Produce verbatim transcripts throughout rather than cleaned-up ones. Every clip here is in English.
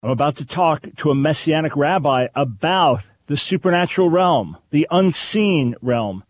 I'm about to talk to a Messianic rabbi about the supernatural realm, the unseen realm.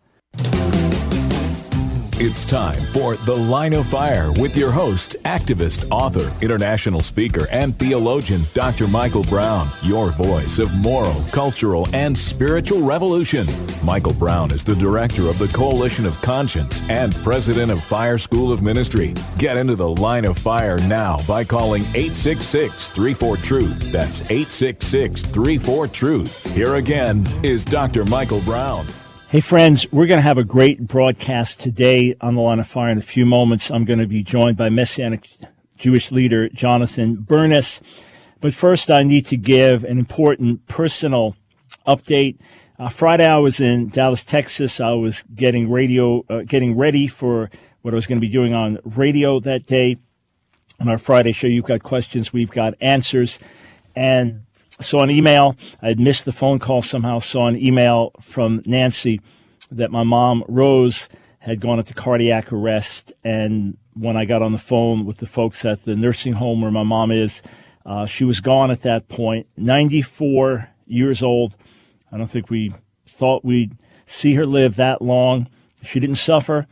It's time for The Line of Fire with your host, activist, author, international speaker, and theologian, Doctor Michael Brown, your voice of moral, cultural, and spiritual revolution. Michael Brown is the director of the Coalition of Conscience and president of Fire School of Ministry. Get into The Line of Fire now by calling eight six six, three four, truth. That's eight six six, three four, truth. Here again is Doctor Michael Brown. Hey, friends, we're going to have a great broadcast today on The Line of Fire. In a few moments, I'm going to be joined by Messianic Jewish leader Jonathan Bernis. But first, I need to give an important personal update. Uh, Friday, I was in Dallas, Texas. I was getting radio, uh, getting ready for what I was going to be doing on radio that day. On our Friday show, you've got questions, we've got answers. And saw an email. I had missed the phone call somehow. Saw an email from Nancy that my mom, Rose, had gone into cardiac arrest. And when I got on the phone with the folks at the nursing home where my mom is, uh, she was gone at that point, ninety-four years old. I don't think we thought we'd see her live that long. She didn't suffer.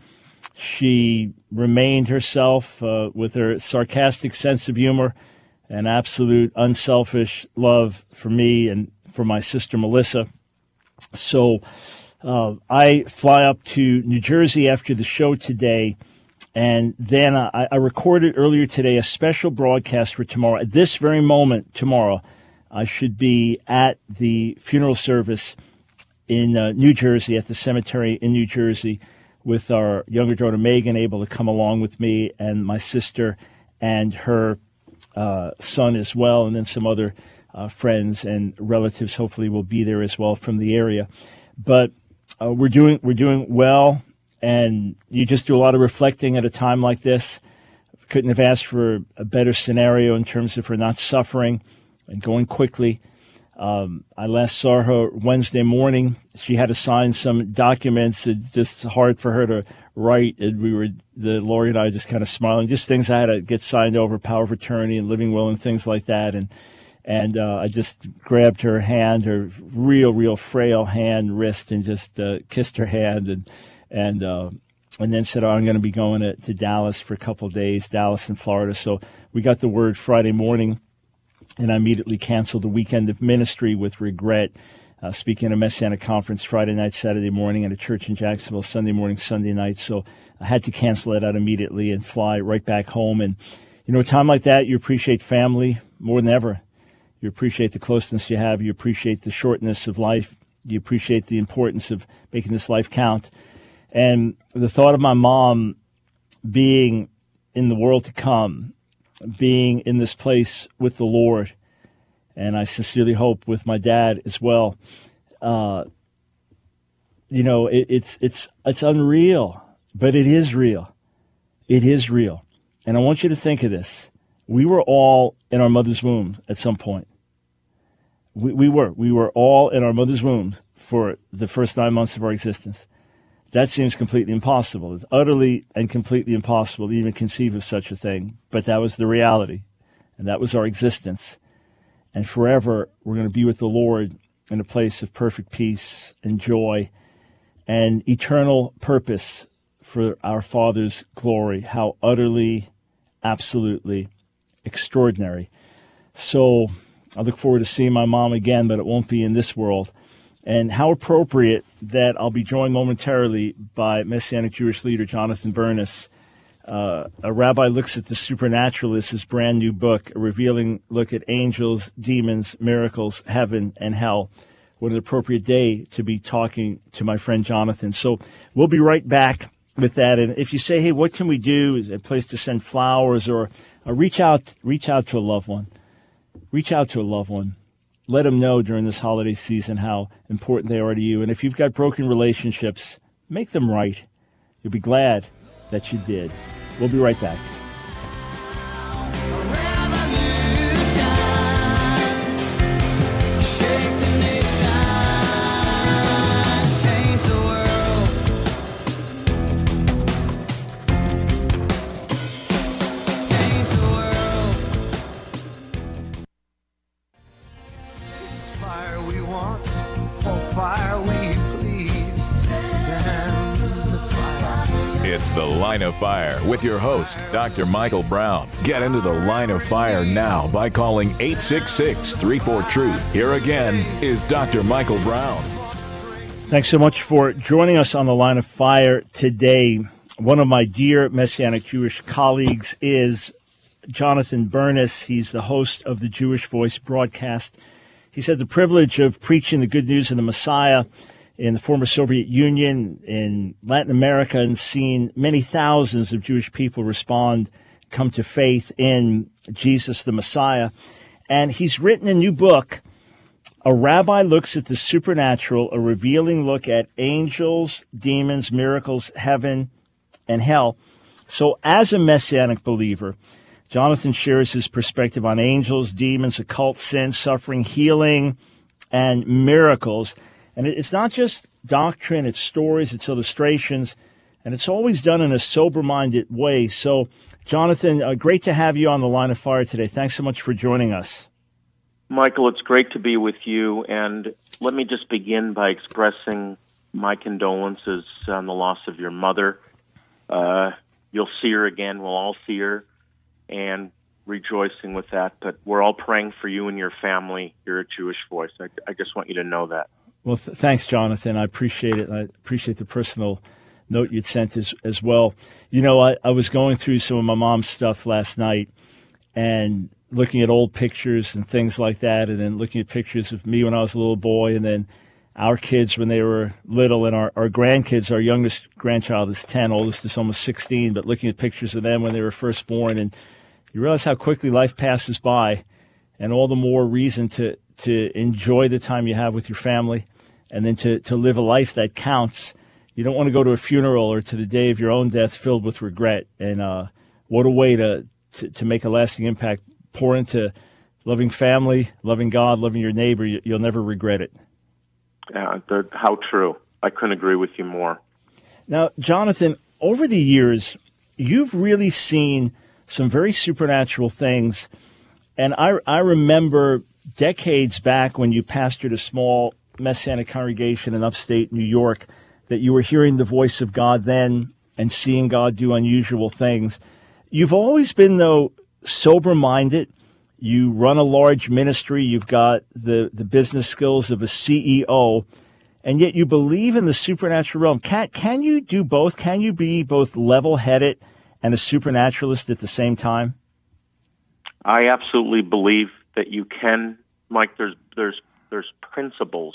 She remained herself uh, with her sarcastic sense of humor, an absolute unselfish love for me and for my sister Melissa. So uh, I fly up to New Jersey after the show today, and then I, I recorded earlier today a special broadcast for tomorrow. At this very moment tomorrow, I should be at the funeral service in uh, New Jersey, at the cemetery in New Jersey, with our younger daughter Megan able to come along with me, and my sister and her Uh, son as well, and then some other uh, friends and relatives hopefully will be there as well from the area. But uh, we're doing we're doing well, and you just do a lot of reflecting at a time like this. Couldn't have asked for a better scenario in terms of her not suffering and going quickly. Um, I last saw her Wednesday morning. She had to sign some documents. It's just hard for her to write. And we were, the lawyer and I, just kind of smiling, just things I had to get signed over, power of attorney and living will and things like that. And and uh, I just grabbed her hand, her real, real frail hand, wrist, and just uh, kissed her hand, and and uh, and then said, oh, I'm going to be going to, to Dallas for a couple of days, Dallas in Florida. So we got the word Friday morning, and I immediately canceled the weekend of ministry with regret, uh, speaking at a Messianic conference Friday night, Saturday morning, at a church in Jacksonville Sunday morning, Sunday night. So I had to cancel that out immediately and fly right back home. And, you know, a time like that, you appreciate family more than ever. You appreciate the closeness you have. You appreciate the shortness of life. You appreciate the importance of making this life count. And the thought of my mom being in the world to come, being in this place with the Lord, and I sincerely hope with my dad as well. Uh, you know, it, it's it's it's unreal, but it is real. It is real, and I want you to think of this: we were all in our mother's womb at some point. We we were we were all in our mother's womb for the first nine months of our existence. That seems completely impossible. It's utterly and completely impossible to even conceive of such a thing. But that was the reality, and that was our existence. And forever, we're going to be with the Lord in a place of perfect peace and joy and eternal purpose for our Father's glory. How utterly, absolutely extraordinary. So I look forward to seeing my mom again, but it won't be in this world. And how appropriate that I'll be joined momentarily by Messianic Jewish leader Jonathan Bernis. Uh, a rabbi looks at the supernatural as his brand new book, a revealing look at angels, demons, miracles, heaven, and hell. What an appropriate day to be talking to my friend Jonathan. So we'll be right back with that. And if you say, hey, what can we do? Is there a place to send flowers, or uh, reach out, reach out to a loved one. Reach out to a loved one. Let them know during this holiday season how important they are to you. And if you've got broken relationships, make them right. You'll be glad that you did. We'll be right back. fire, we please send the fire. It's The Line of Fire with your host, Doctor Michael Brown. Get into the Line of Fire now by calling eight six six, three four, truth. Here again is Doctor Michael Brown. Thanks so much for joining us on The Line of Fire today. One of my dear Messianic Jewish colleagues is Jonathan Bernis. He's the host of the Jewish Voice broadcast. He's had the privilege of preaching the good news of the Messiah in the former Soviet Union, in Latin America, and seen many thousands of Jewish people respond, come to faith in Jesus the Messiah. And he's written a new book, A Rabbi Looks at the Supernatural, a revealing look at angels, demons, miracles, heaven, and hell. So as a Messianic believer, Jonathan shares his perspective on angels, demons, occult sin, suffering, healing, and miracles. And it's not just doctrine, it's stories, it's illustrations, and it's always done in a sober-minded way. So, Jonathan, uh, great to have you on the Line of Fire today. Thanks so much for joining us. Michael, it's great to be with you, and let me just begin by expressing my condolences on the loss of your mother. Uh, you'll see her again, we'll all see her, and rejoicing with that, but we're all praying for you and your family. You're a Jewish Voice. I, I just want you to know that. Well, th- thanks, Jonathan. I appreciate it. I appreciate the personal note you'd sent as, as well. You know, I, I was going through some of my mom's stuff last night and looking at old pictures and things like that, and then looking at pictures of me when I was a little boy, and then our kids when they were little, and our, our grandkids. Our youngest grandchild is ten, oldest is almost sixteen, but looking at pictures of them when they were first born, and you realize how quickly life passes by, and all the more reason to, to enjoy the time you have with your family, and then to, to live a life that counts. You don't want to go to a funeral or to the day of your own death filled with regret. And uh, what a way to, to, to make a lasting impact. Pour into loving family, loving God, loving your neighbor. You, you'll never regret it. Yeah, how true. I couldn't agree with you more. Now, Jonathan, over the years, you've really seen some very supernatural things. And I, I remember decades back when you pastored a small Messianic congregation in upstate New York, that you were hearing the voice of God then and seeing God do unusual things. You've always been, though, sober-minded. You run a large ministry. You've got the, the business skills of a C E O, and yet you believe in the supernatural realm. Can, can you do both? Can you be both level-headed and a supernaturalist at the same time? I absolutely believe that you can, Mike. There's there's there's principles.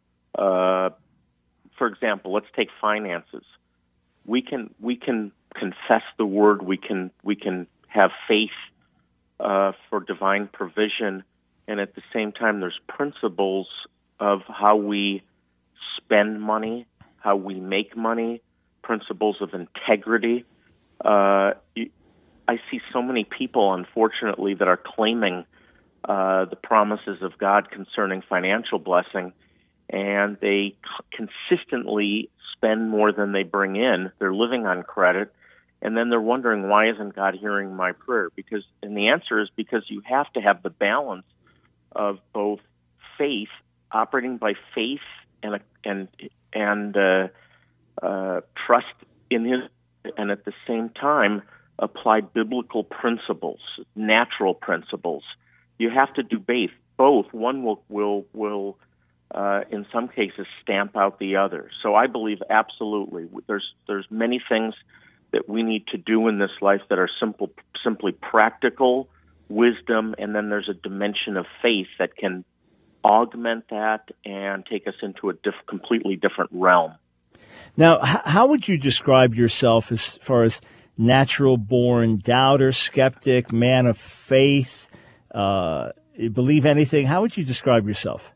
Uh, for example, let's take finances. We can we can confess the word. We can we can have faith uh, for divine provision, and at the same time, there's principles of how we spend money, how we make money, principles of integrity. Uh, I see so many people, unfortunately, that are claiming uh, the promises of God concerning financial blessing, and they c- consistently spend more than they bring in. They're living on credit, and then they're wondering, why isn't God hearing my prayer? Because, and the answer is because you have to have the balance of both faith, operating by faith, and and and uh, uh, trust in His, and at the same time apply biblical principles, natural principles. You have to do both. Both. One will will will uh, in some cases stamp out the other. So I believe absolutely there's there's many things that we need to do in this life that are simple, simply practical wisdom, and then there's a dimension of faith that can augment that and take us into a diff- completely different realm. Now, h- how would you describe yourself as far as natural-born doubter, skeptic, man of faith, uh, believe anything? How would you describe yourself?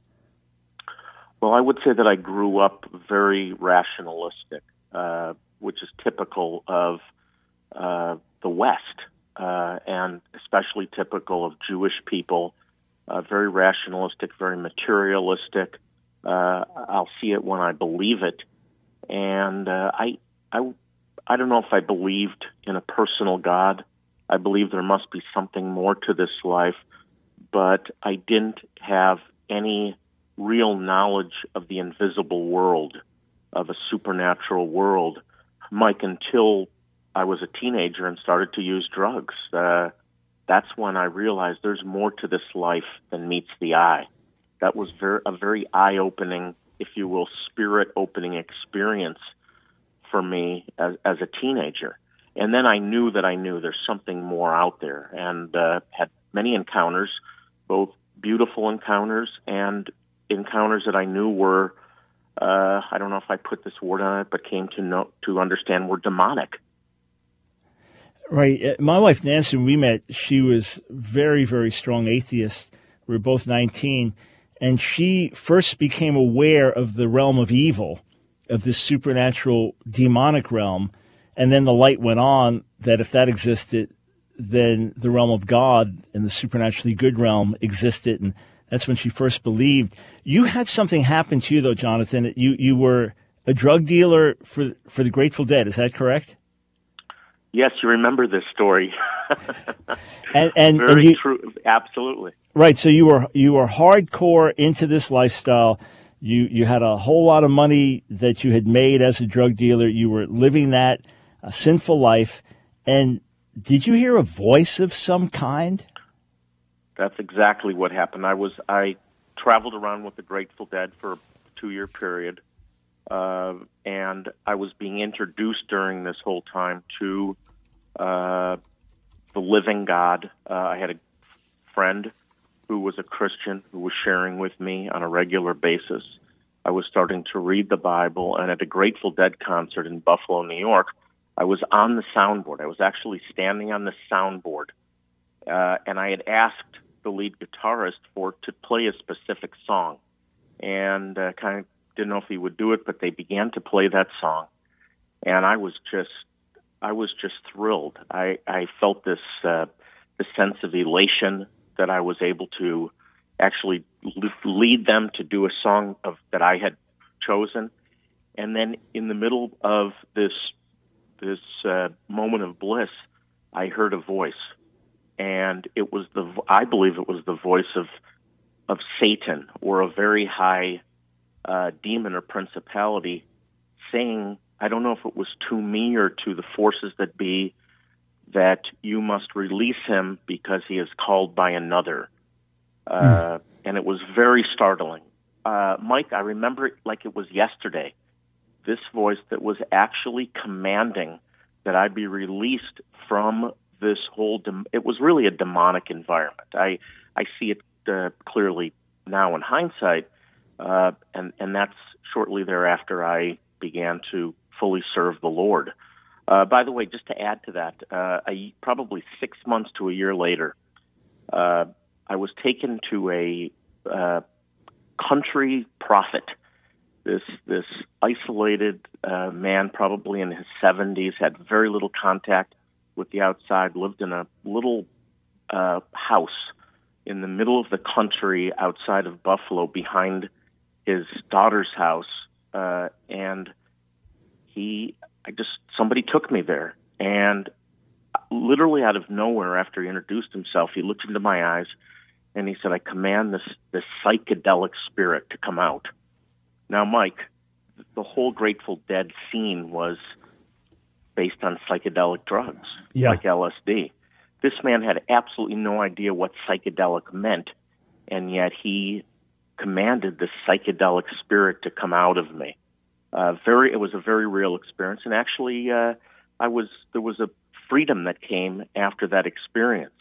Well, I would say that I grew up very rationalistic, uh, which is typical of uh, the West, uh, and especially typical of Jewish people. Uh, very rationalistic, very materialistic. Uh, I'll see it when I believe it, and uh, I, I, I don't know if I believed in a personal God. I believe there must be something more to this life, but I didn't have any real knowledge of the invisible world, of a supernatural world, Mike, until I was a teenager and started to use drugs. Uh, that's when I realized there's more to this life than meets the eye. That was very, a very eye-opening, if you will, spirit-opening experience for me as, as a teenager. And then I knew that I knew there's something more out there, and uh, had many encounters, both beautiful encounters and encounters that I knew were, uh, I don't know if I put this word on it, but came to know, to understand were demonic. Right. Uh, My wife, Nancy, when we met, she was very, very strong atheist. We were both nineteen, and she first became aware of the realm of evil, of this supernatural demonic realm, and then the light went on that if that existed, then the realm of God and the supernaturally good realm existed, and that's when she first believed. You had something happen to you, though, Jonathan. You you were a drug dealer for for the Grateful Dead. Is that correct? Yes, you remember this story. and and, Very and you, true. Absolutely. Right. So you were you were hardcore into this lifestyle. You you had a whole lot of money that you had made as a drug dealer. You were living that uh, sinful life. And did you hear a voice of some kind? That's exactly what happened. I was I traveled around with the Grateful Dead for a two-year period, uh, and I was being introduced during this whole time to uh, the living God. Uh, I had a friend who was a Christian who was sharing with me on a regular basis. I was starting to read the Bible, and at a Grateful Dead concert in Buffalo, New York, I was on the soundboard. I was actually standing on the soundboard, uh, and I had asked the lead guitarist for to play a specific song, and uh, kind of didn't know if he would do it, but they began to play that song, and I was just, I was just thrilled. I, I felt this, uh, this sense of elation that I was able to actually lead them to do a song of that I had chosen, and then in the middle of this this uh, moment of bliss, I heard a voice. And it was the, I believe it was the voice of, of Satan, or a very high uh, demon or principality, saying, I don't know if it was to me or to the forces that be, that you must release him because he is called by another. Uh, mm. And it was very startling. Uh, Mike, I remember it like it was yesterday. This voice that was actually commanding that I be released from this whole, dem- it was really a demonic environment. I, I see it uh, clearly now in hindsight, uh, and, and that's shortly thereafter I began to fully serve the Lord. Uh, by the way, just to add to that, uh, a, probably six months to a year later, uh, I was taken to a uh, country prophet. This this isolated uh, man, probably in his seventies, had very little contact with the outside, lived in a little uh, house in the middle of the country outside of Buffalo behind his daughter's house. Uh, and he, I just, somebody took me there. And literally out of nowhere, after he introduced himself, he looked into my eyes and he said, I command this, this psychedelic spirit to come out. Now, Mike, the whole Grateful Dead scene was based on psychedelic drugs, yeah. like L S D. This man had absolutely no idea what psychedelic meant, and yet he commanded this psychedelic spirit to come out of me. Uh, very, it was a very real experience, and actually, uh, I was there was a freedom that came after that experience.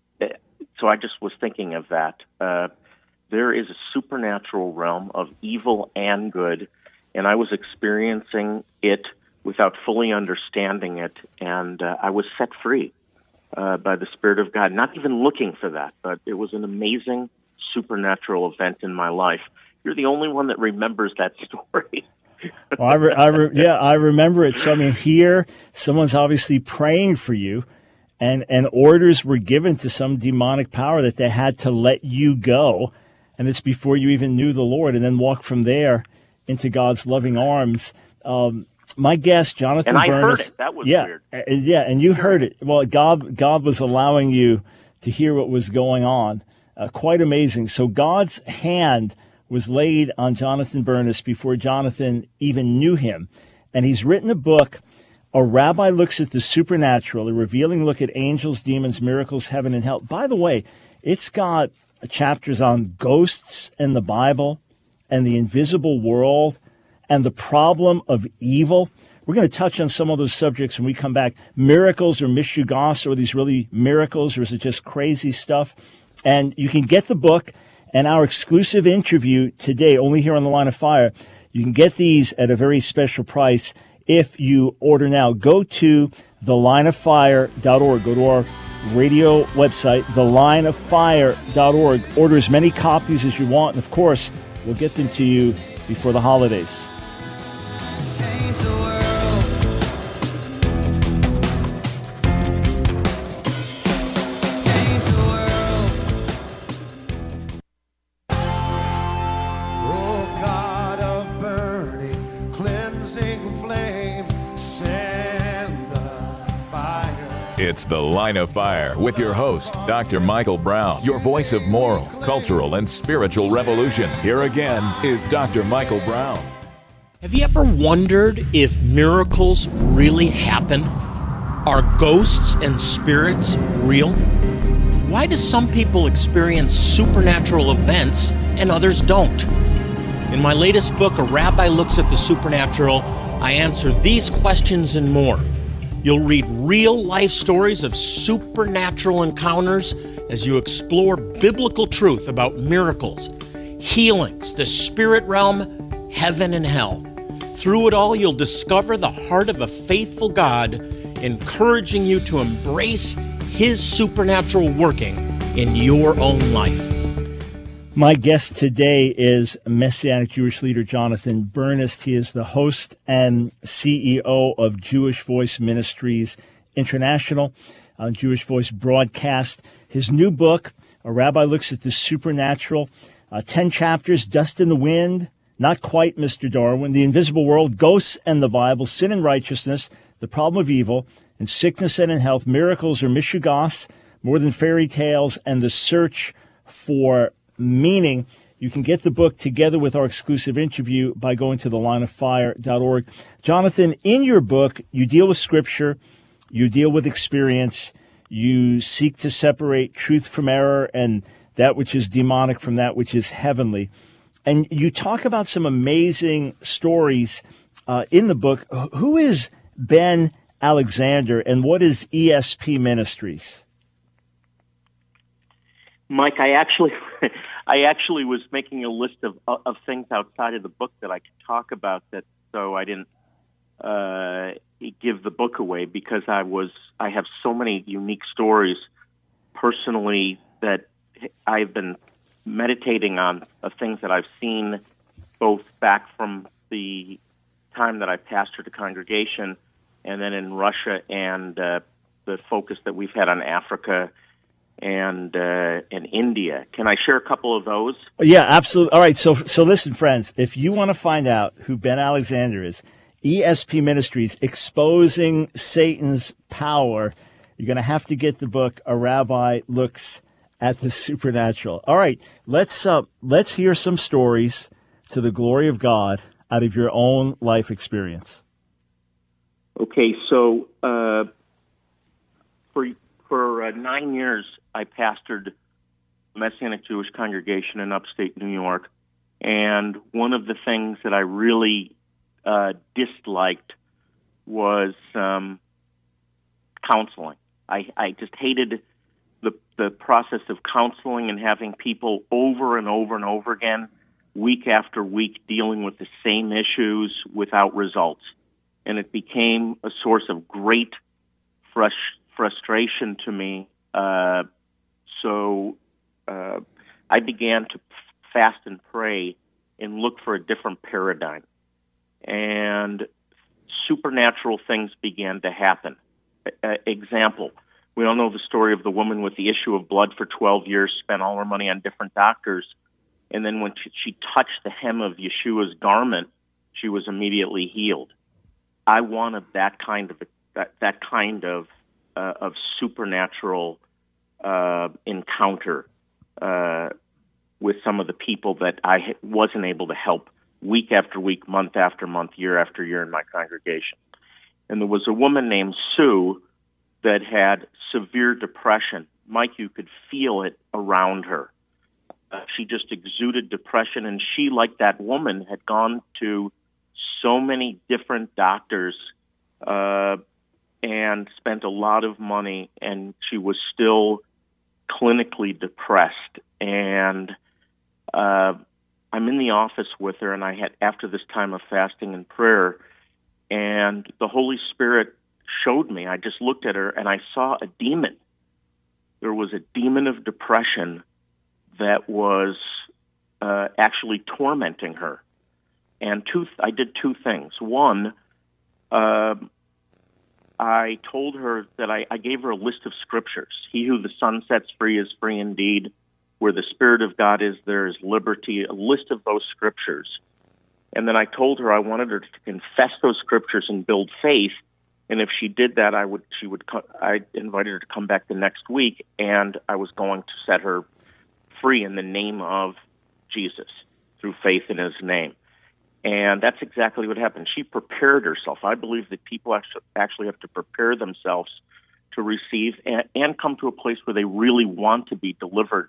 So I just was thinking of that. Uh, there is a supernatural realm of evil and good, and I was experiencing it without fully understanding it, and uh, I was set free uh, by the Spirit of God, not even looking for that, but it was an amazing supernatural event in my life. You're the only one that remembers that story. well, I re- I re- yeah, I remember it. So, I mean, here, someone's obviously praying for you, and, and orders were given to some demonic power that they had to let you go, and it's before you even knew the Lord, and then walk from there into God's loving arms. Um, my guest, Jonathan and I Bernis, heard it. That was yeah, weird. Uh, yeah, and you heard it. Well, God, God was allowing you to hear what was going on. Uh, quite amazing. So God's hand was laid on Jonathan Bernis before Jonathan even knew him. And he's written a book, A Rabbi Looks at the Supernatural, a revealing look at angels, demons, miracles, heaven, and hell. By the way, it's got chapters on ghosts and the Bible and the invisible world and the problem of evil. We're going to touch on some of those subjects when we come back. Miracles or mishugas, or are these really miracles, or is it just crazy stuff? And you can get the book and our exclusive interview today, only here on The Line of Fire. You can get these at a very special price if you order now. Go to the line of fire dot org. Go to our radio website, the line of fire dot org. Order as many copies as you want, and of course, we'll get them to you before the holidays. Change the world. Change the world. Oh God of burning, cleansing flame, send the fire. It's The Line of Fire with your host, Doctor Michael Brown, your voice of moral, cultural, and spiritual revolution. Here again is Doctor Michael Brown. Have you ever wondered if miracles really happen? Are ghosts and spirits real? Why do some people experience supernatural events and others don't? In my latest book, A Rabbi Looks at the Supernatural, I answer these questions and more. You'll read real-life stories of supernatural encounters as you explore biblical truth about miracles, healings, the spirit realm, heaven and hell. Through it all, you'll discover the heart of a faithful God, encouraging you to embrace His supernatural working in your own life. My guest today is Messianic Jewish leader Jonathan Bernis. He is the host and C E O of Jewish Voice Ministries International, uh, Jewish Voice broadcast. His new book, A Rabbi Looks at the Supernatural, uh, ten chapters, Dust in the Wind, Not Quite Mister Darwin, The Invisible World, Ghosts and the Bible, Sin and Righteousness, The Problem of Evil, and Sickness and in Health, Miracles or Mishugas, More Than Fairy Tales, and The Search for Meaning. You can get the book together with our exclusive interview by going to the line of fire dot org. Jonathan, in your book, you deal with Scripture, you deal with experience, you seek to separate truth from error and that which is demonic from that which is heavenly. And you talk about some amazing stories uh, in the book. Who is Ben Alexander, and what is E S P Ministries? Mike, I actually, I actually was making a list of of things outside of the book that I could talk about, that so I didn't uh, give the book away, because I was I have so many unique stories personally that I've been meditating on, of things that I've seen, both back from the time that I pastored a congregation, and then in Russia, and uh, the focus that we've had on Africa and uh, in India. Can I share a couple of those? Yeah, absolutely. All right, so so listen, friends, if you want to find out who Ben Alexander is, E S P Ministries, Exposing Satan's Power, you're going to have to get the book, A Rabbi Looks at the Supernatural. All right, let's uh, let's hear some stories to the glory of God out of your own life experience. Okay, so uh, for for uh, nine years, I pastored a Messianic Jewish congregation in upstate New York, and one of the things that I really uh, disliked was um, counseling. I, I just hated the the process of counseling and having people over and over and over again, week after week, dealing with the same issues without results. And it became a source of great frus- frustration to me. Uh, so uh, I began to fast and pray and look for a different paradigm. And supernatural things began to happen. Uh, example, we all know the story of the woman with the issue of blood for twelve years, spent all her money on different doctors, and then when she, she touched the hem of Yeshua's garment, she was immediately healed. I wanted that kind of that, that kind of uh, of supernatural uh, encounter. Uh, with some of the people that I ha- wasn't able to help week after week, month after month, year after year in my congregation. And there was a woman named Sue that had severe depression. Mike, you could feel it around her. Uh, she just exuded depression, and she, like that woman, had gone to so many different doctors uh, and spent a lot of money, and she was still clinically depressed. And uh, I'm in the office with her, and I had, after this time of fasting and prayer, and the Holy Spirit showed me, I just looked at her, and I saw a demon. There was a demon of depression that was uh, actually tormenting her. And two, I did two things. One, uh, I told her that I, I gave her a list of scriptures. He who the Son sets free is free indeed. Where the Spirit of God is, there is liberty. A list of those scriptures. And then I told her I wanted her to confess those scriptures and build faith. And if she did that, I would. She would. I invited her to come back the next week, and I was going to set her free in the name of Jesus through faith in His name. And that's exactly what happened. She prepared herself. I believe that people actually have to prepare themselves to receive and, and come to a place where they really want to be delivered,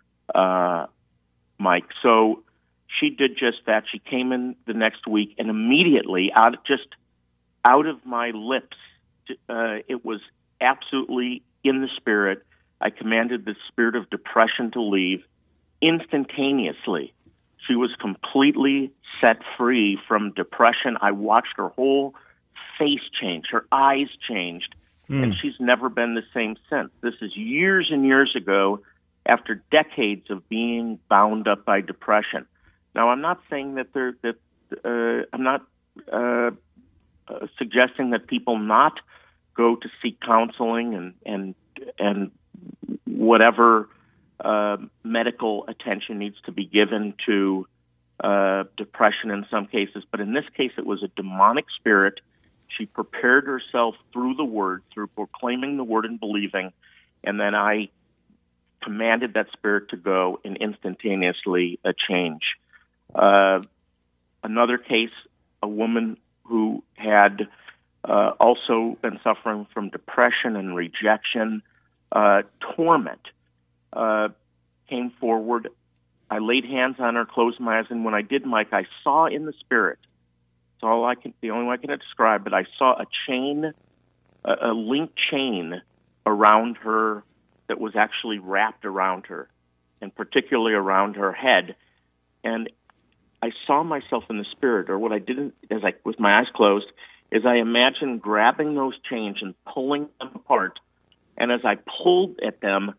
uh, Mike. So she did just that. She came in the next week, and immediately, out of, just out of my lips, uh, it was absolutely in the Spirit. I commanded the spirit of depression to leave instantaneously. She was completely set free from depression. I watched her whole face change. Her eyes changed, mm. and she's never been the same since. This is years and years ago, after decades of being bound up by depression. Now, I'm not saying that they're, that uh, I'm not uh, uh, suggesting that people not go to seek counseling and and and whatever uh, medical attention needs to be given to uh, depression in some cases. But in this case, it was a demonic spirit. She prepared herself through the Word, through proclaiming the Word and believing, and then I commanded that spirit to go, and instantaneously a change. Uh, another case, a woman who had uh, also been suffering from depression and rejection, uh, torment, uh, came forward. I laid hands on her, closed my eyes, and when I did, Mike, I saw in the Spirit, it's all I can, the only way I can describe, but I saw a chain, a, a link chain around her that was actually wrapped around her, and particularly around her head. And I saw myself in the Spirit, or what I did as I, with my eyes closed, is I imagined grabbing those chains and pulling them apart. And as I pulled at them,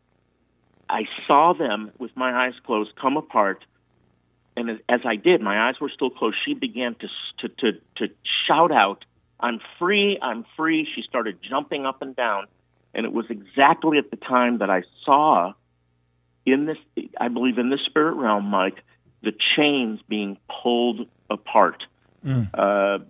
I saw them with my eyes closed come apart. And as, as I did, my eyes were still closed. She began to, to to to shout out, "I'm free! I'm free!" She started jumping up and down. And it was exactly at the time that I saw in this, I believe in the spirit realm, Mike, the chains being pulled apart. Mm. Uh,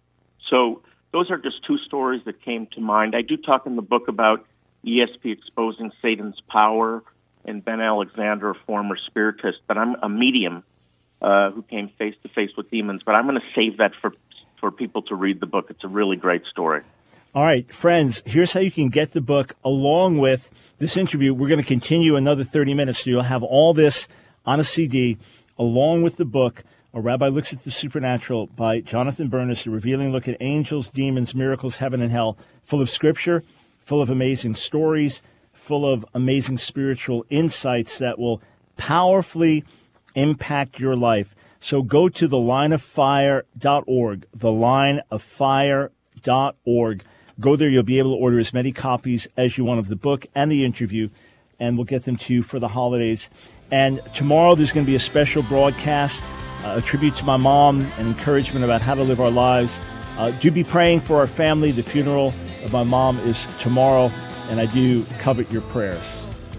so those are just two stories that came to mind. I do talk in the book about E S P exposing Satan's power, and Ben Alexander, a former spiritist, but I'm a medium uh, who came face to face with demons. But I'm going to save that for for people to read the book. It's a really great story. All right, friends, here's how you can get the book along with this interview. We're going to continue another thirty minutes, so you'll have all this on a C D along with the book, A Rabbi Looks at the Supernatural by Jonathan Bernis, a revealing look at angels, demons, miracles, heaven and hell, full of scripture, full of amazing stories, full of amazing spiritual insights that will powerfully impact your life. So go to the line of fire dot org, the line of fire dot org. Go there. You'll be able to order as many copies as you want of the book and the interview, and we'll get them to you for the holidays. And tomorrow there's going to be a special broadcast, uh, a tribute to my mom, and encouragement about how to live our lives. Uh, do be praying for our family. The funeral of my mom is tomorrow, and I do covet your prayers.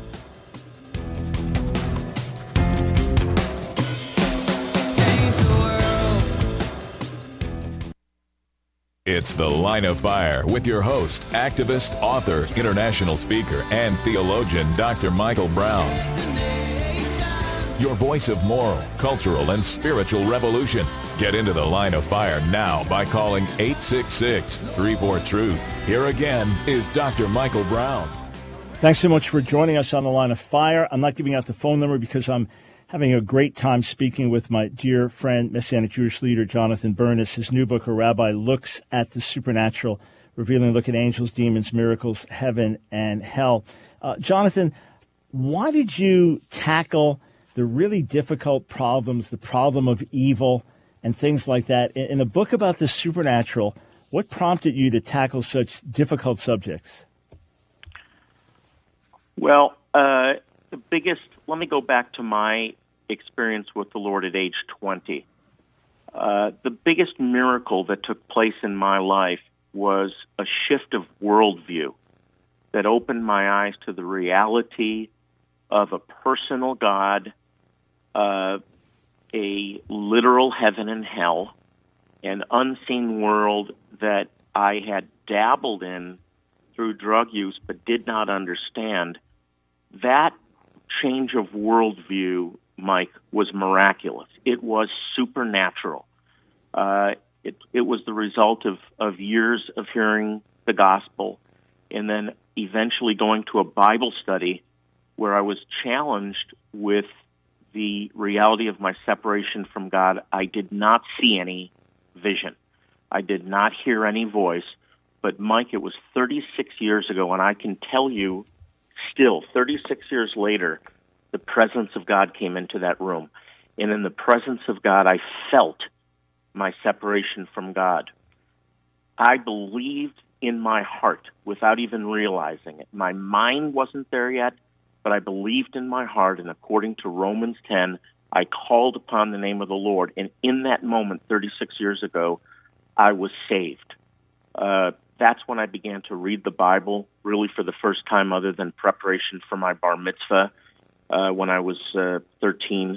It's The Line of Fire with your host, activist, author, international speaker, and theologian, Doctor Michael Brown. your voice of moral, cultural, and spiritual revolution. Get into the Line of Fire now by calling eight six six, three four, truth. Here again is Doctor Michael Brown. Thanks so much for joining us on the Line of Fire. I'm not giving out the phone number because I'm having a great time speaking with my dear friend, Messianic Jewish leader Jonathan Bernis. His new book, A Rabbi Looks at the Supernatural, revealing a look at angels, demons, miracles, heaven, and hell. Uh, Jonathan, why did you tackle the really difficult problems, the problem of evil and things like that? In, in a book about the supernatural, what prompted you to tackle such difficult subjects? Well, uh, the biggest, let me go back to my experience with the Lord at age twenty. Uh, the biggest miracle that took place in my life was a shift of worldview that opened my eyes to the reality of a personal God, uh, a literal heaven and hell, an unseen world that I had dabbled in through drug use but did not understand. That change of worldview, Mike, was miraculous. It was supernatural. Uh, it, it was the result of, of years of hearing the gospel and then eventually going to a Bible study where I was challenged with the reality of my separation from God. I did not see any vision. I did not hear any voice. But, Mike, it was thirty-six years ago, and I can tell you still, thirty-six years later, the presence of God came into that room. And in the presence of God, I felt my separation from God. I believed in my heart without even realizing it. My mind wasn't there yet, but I believed in my heart, and according to Romans ten, I called upon the name of the Lord. And in that moment, thirty-six years ago, I was saved. Uh, that's when I began to read the Bible, really for the first time other than preparation for my bar mitzvah uh, when I was uh, thirteen,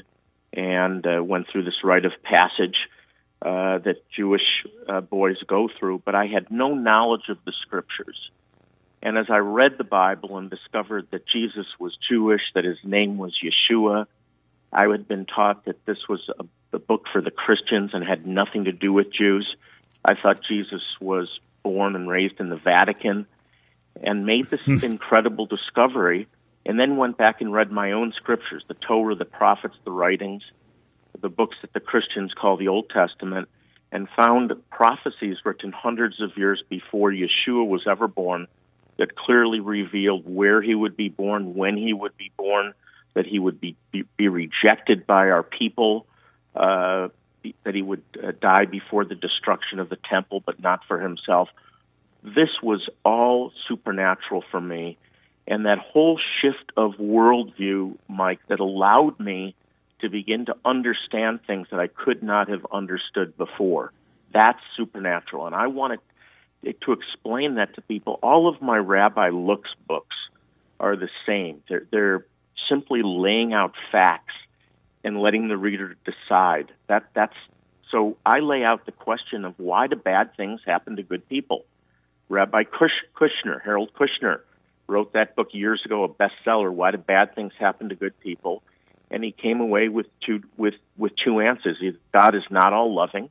and uh, went through this rite of passage uh, that Jewish uh, boys go through. But I had no knowledge of the Scriptures. And as I read the Bible and discovered that Jesus was Jewish, that his name was Yeshua, I had been taught that this was a, a book for the Christians and had nothing to do with Jews. I thought Jesus was born and raised in the Vatican, and made this incredible discovery, and then went back and read my own scriptures, the Torah, the prophets, the writings, the books that the Christians call the Old Testament, and found prophecies written hundreds of years before Yeshua was ever born that clearly revealed where he would be born, when he would be born, that he would be, be, be rejected by our people, uh, that he would uh, die before the destruction of the temple, but not for himself. This was all supernatural for me, and that whole shift of worldview, Mike, that allowed me to begin to understand things that I could not have understood before. That's supernatural, and I wanted to explain that to people. All of my Rabbi Looks books are the same. They're, they're simply laying out facts and letting the reader decide. That that's so I lay out the question of why do bad things happen to good people. Rabbi Kush, Kushner, Harold Kushner, wrote that book years ago, a bestseller, Why Do Bad Things Happen to Good People? And he came away with two with, with two answers. Either God is not all loving,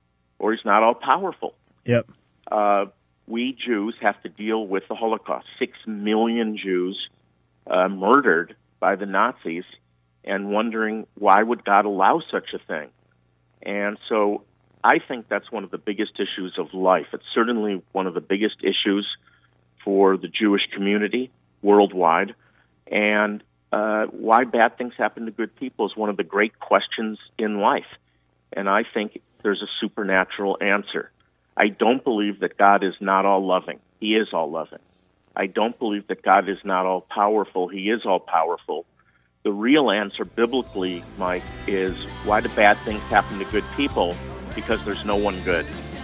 or he's not all powerful. Yep. Uh, we Jews have to deal with the Holocaust. Six million Jews uh, murdered by the Nazis, and wondering why would God allow such a thing. And so I think that's one of the biggest issues of life. It's certainly one of the biggest issues for the Jewish community worldwide. And uh, why bad things happen to good people is one of the great questions in life. And I think there's a supernatural answer. I don't believe that God is not all loving. He is all loving. I don't believe that God is not all powerful. He is all powerful. The real answer biblically, Mike, is why do bad things happen to good people? Because there's no one good.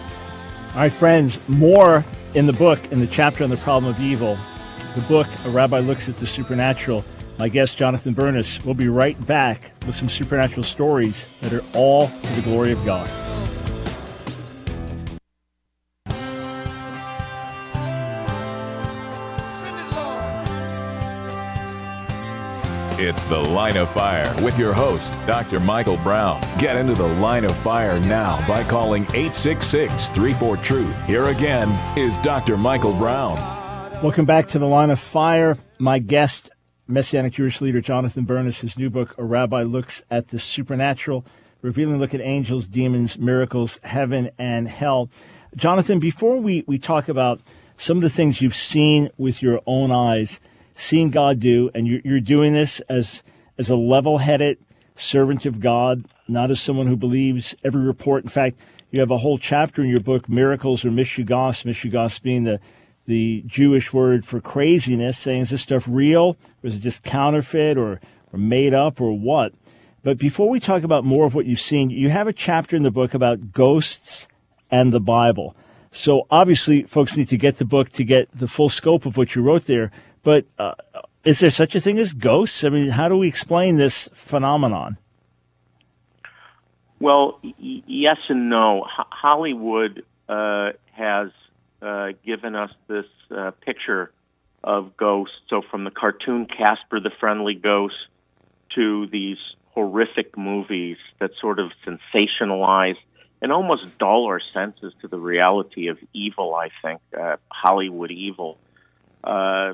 All right, friends, more in the book, in the chapter on the problem of evil. The book, A Rabbi Looks at the Supernatural. My guest, Jonathan Bernis, will be right back with some supernatural stories that are all to the glory of God. Send it, Lord. It's The Line of Fire with your host, Doctor Michael Brown. Get into the Line of Fire now by calling eight six six, three four, truth. Here again is Doctor Michael Brown. Welcome back to The Line of Fire. My guest, Messianic Jewish leader Jonathan Bernis, his new book, A Rabbi Looks at the Supernatural, revealing look at angels, demons, miracles, heaven, and hell. Jonathan, before we, we talk about some of the things you've seen with your own eyes, seen God do, and you're, you're doing this as as a level-headed servant of God, not as someone who believes every report. In fact, you have a whole chapter in your book, Miracles or Mishugos, Mishugos being the, the Jewish word for craziness, saying, is this stuff real, or is it just counterfeit, or, or made up, or what? But before we talk about more of what you've seen, you have a chapter in the book about ghosts and the Bible. So obviously, folks need to get the book to get the full scope of what you wrote there. But uh, is there such a thing as ghosts? I mean, how do we explain this phenomenon? Well, y- yes and no. H- Hollywood uh, has uh, given us this uh, picture of ghosts. So from the cartoon Casper the Friendly Ghost to these horrific movies that sort of sensationalize and almost dull our senses to the reality of evil, I think, uh, Hollywood evil. Uh,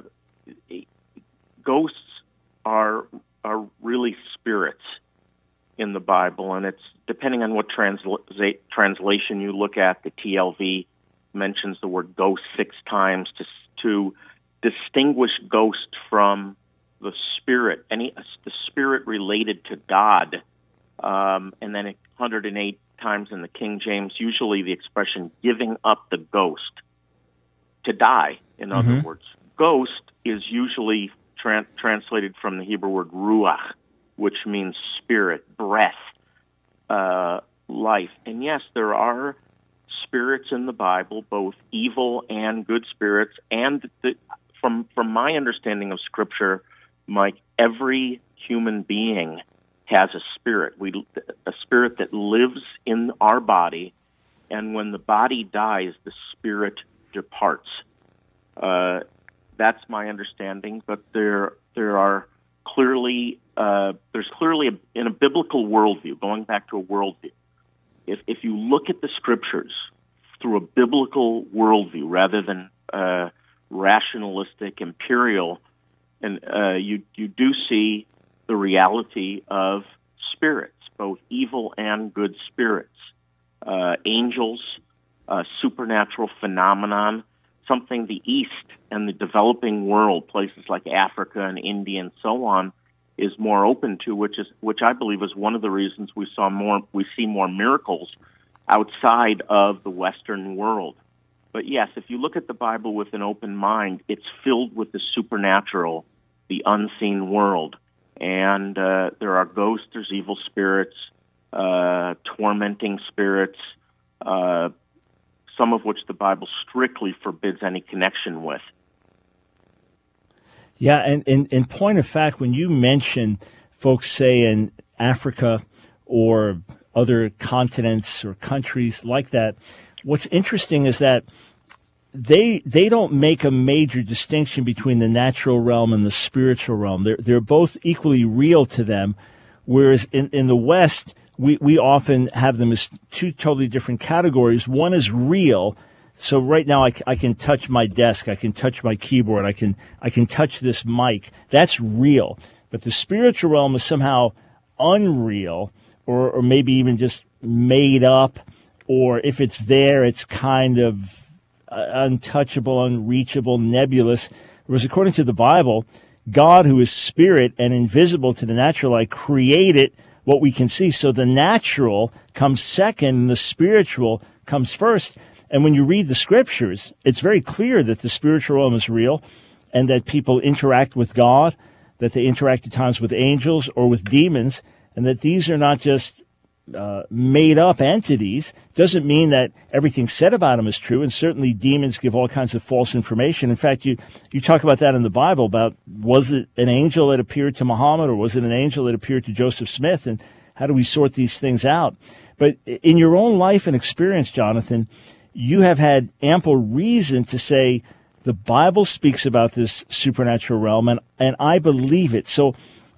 ghosts are are really spirits in the Bible, and it's depending on what transla- translation you look at. The T L V mentions the word ghost six times to to distinguish ghost from the spirit, any the spirit related to God, um, and then one hundred eight times in the King James, usually the expression "giving up the ghost," to die. In mm-hmm. other words, ghost is usually tra- translated from the Hebrew word ruach, which means spirit, breath, uh, life. And yes, there are spirits in the Bible, both evil and good spirits. And the, from from my understanding of Scripture, Mike, every human being has a spirit. We a spirit that lives in our body, and when the body dies, the spirit departs. Uh, that's my understanding. But there there are clearly uh, there's clearly a, in a biblical worldview, going back to a worldview. If if you look at the Scriptures through a biblical worldview rather than uh, rationalistic, imperial, and uh, you you do see the reality of spirits, both evil and good spirits, uh, angels, uh, supernatural phenomenon, something the East and the developing world, places like Africa and India and so on, is more open to, which is which I believe is one of the reasons we saw more we see more miracles outside of the Western world. But yes, if you look at the Bible with an open mind, it's filled with the supernatural, the unseen world. And uh, there are ghosts, there's evil spirits, uh, tormenting spirits, uh, some of which the Bible strictly forbids any connection with. Yeah, and in, in point of fact, when you mention folks, say, in Africa or other continents or countries like that, what's interesting is that they they don't make a major distinction between the natural realm and the spiritual realm. They're they're both equally real to them, whereas in, in the West, we, we often have them as two totally different categories. One is real. So right now I, I can touch my desk, I can touch my keyboard, I can I can touch this mic. That's real. But the spiritual realm is somehow unreal, or, or maybe even just made up, or if it's there, it's kind of untouchable, unreachable, nebulous. Whereas according to the Bible, God, who is spirit and invisible to the natural eye, created what we can see. So the natural comes second and the spiritual comes first. And when you read the Scriptures, it's very clear that the spiritual realm is real and that people interact with God, that they interact at times with angels or with demons, and that these are not just Uh, made-up entities. Doesn't mean that everything said about them is true, and certainly demons give all kinds of false information. In fact, you, you talk about that in the Bible, about was it an angel that appeared to Muhammad, or was it an angel that appeared to Joseph Smith, and how do we sort these things out? But in your own life and experience, Jonathan, you have had ample reason to say the Bible speaks about this supernatural realm, and, and I believe it. So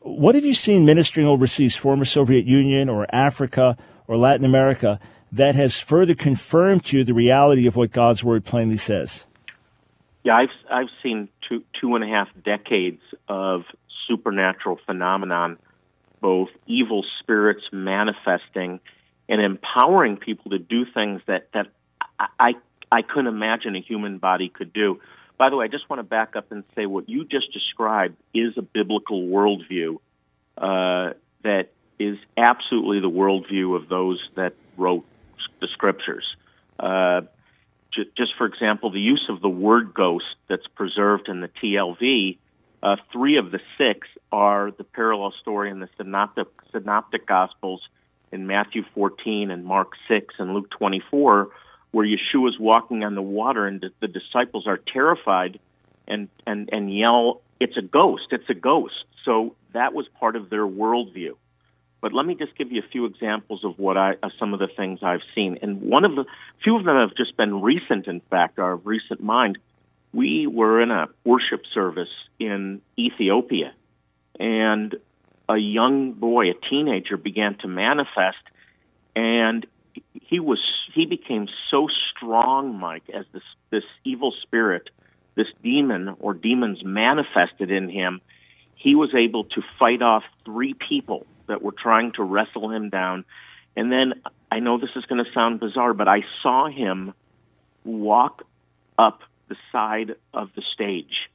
What have you seen ministering overseas, former Soviet Union or Africa or Latin America, that has further confirmed to you the reality of what God's Word plainly says? Yeah, I've I've seen two two and a half decades of supernatural phenomenon, both evil spirits manifesting and empowering people to do things that that I, I I couldn't imagine a human body could do. By the way, I just want to back up and say what you just described is a biblical worldview uh, that is absolutely the worldview of those that wrote the scriptures. Uh, j- just for example, the use of the word ghost that's preserved in the T L V, uh, three of the six are the parallel story in the synoptic, synoptic Gospels in Matthew fourteen and Mark six and Luke twenty-four, where Yeshua's walking on the water and the disciples are terrified and, and, and yell, "It's a ghost, it's a ghost." So that was part of their worldview. But let me just give you a few examples of what I, uh, some of the things I've seen. And one of the, few of them have just been recent, in fact, are of recent mind. We were in a worship service in Ethiopia, and a young boy, a teenager, began to manifest, and he was he became so strong, Mike, as this this evil spirit, this demon or demons manifested in him. He was able to fight off three people that were trying to wrestle him down. And then, I know this is going to sound bizarre, but I saw him walk up the side of the stage.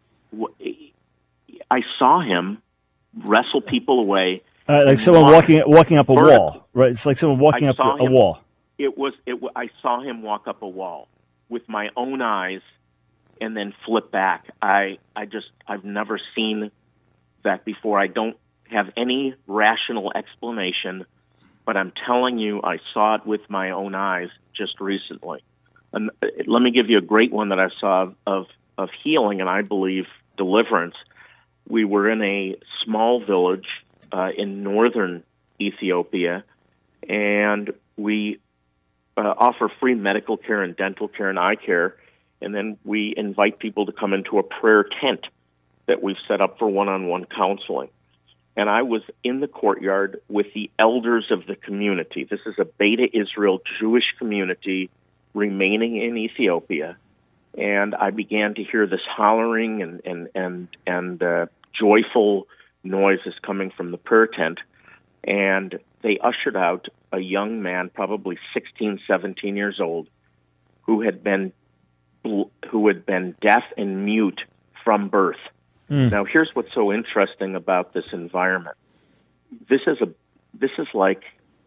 I saw him wrestle people away. Uh, like someone walk walking walking up a vertical. wall, right? It's like someone walking I up a him, wall. It was. It. I saw him walk up a wall with my own eyes, and then flip back. I. I just. I've never seen that before. I don't have any rational explanation, but I'm telling you, I saw it with my own eyes just recently. And let me give you a great one that I saw of of healing, and I believe deliverance. We were in a small village uh, in northern Ethiopia, and we uh, offer free medical care and dental care and eye care, and then we invite people to come into a prayer tent that we've set up for one-on-one counseling. And I was in the courtyard with the elders of the community. This is a Beta Israel Jewish community remaining in Ethiopia. And I began to hear this hollering and, and, and, and uh, joyful noises coming from the prayer tent. And they ushered out a young man, probably sixteen, seventeen years old, who had been who had been deaf and mute from birth. Mm. Now, here's what's so interesting about this environment. This is a this is like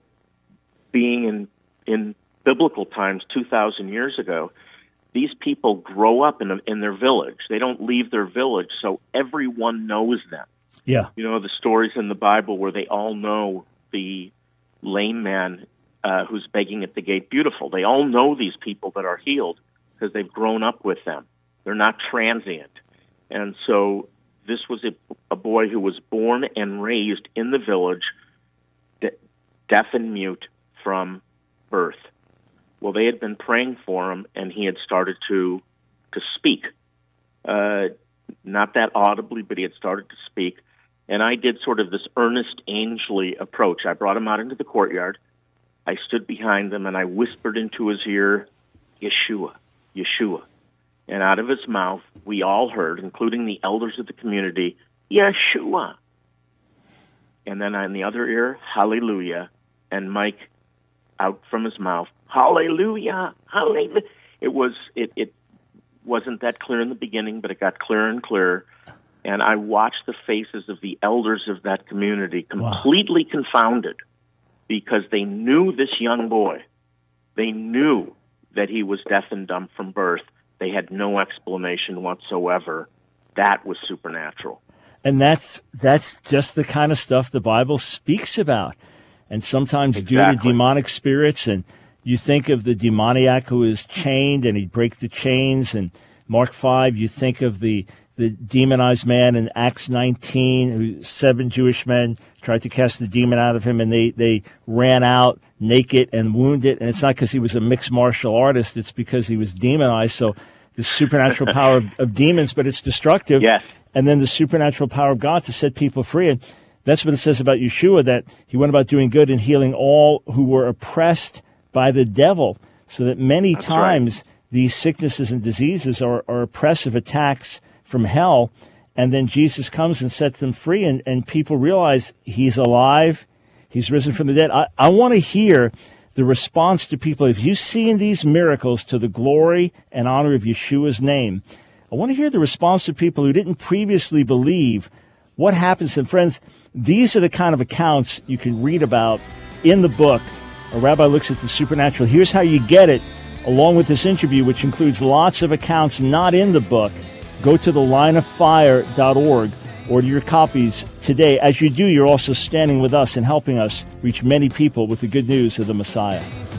being in in biblical times two thousand years ago. These people grow up in a, in their village. They don't leave their village, so everyone knows them. Yeah, you know the stories in the Bible where they all know the lame man uh, who's begging at the gate. Beautiful. They all know these people that are healed because they've grown up with them. They're not transient, and so. This was a, a boy who was born and raised in the village, de- deaf and mute from birth. Well, they had been praying for him, and he had started to to speak. Uh, not that audibly, but he had started to speak. And I did sort of this earnest, angelly approach. I brought him out into the courtyard. I stood behind him, and I whispered into his ear, Yeshua, Yeshua. And out of his mouth, we all heard, including the elders of the community, Yeshua. And then on the other ear, hallelujah. And Mike, out from his mouth, hallelujah, hallelujah. It, was, it, it wasn't that clear in the beginning, but it got clearer and clearer. And I watched the faces of the elders of that community completely wow. confounded because they knew this young boy. They knew that he was deaf and dumb from birth. They had no explanation whatsoever. That was supernatural. And that's that's just the kind of stuff the Bible speaks about. And sometimes exactly. due to demonic spirits, and you think of the demoniac who is chained and he'd break the chains. And Mark five, you think of the, the demonized man in Acts nineteen, who seven Jewish men tried to cast the demon out of him, and they, they ran out naked and wounded. And it's not because he was a mixed martial artist. It's because he was demonized. So the supernatural power of, of demons, but it's destructive. Yes. and then the supernatural power of God to set people free. And that's what it says about Yeshua, that he went about doing good and healing all who were oppressed by the devil, so that many That's times right. these sicknesses and diseases are, are oppressive attacks from hell, and then Jesus comes and sets them free, and, and people realize he's alive, he's risen from the dead. I, I want to hear the response to people. If you've seen these miracles to the glory and honor of Yeshua's name, I want to hear the response to people who didn't previously believe. What happens to them? Friends, these are the kind of accounts you can read about in the book, A Rabbi Looks at the Supernatural. Here's how you get it, along with this interview, which includes lots of accounts not in the book. Go to the line of fire dot org, order your copies today. As you do, you're also standing with us and helping us reach many people with the good news of the Messiah.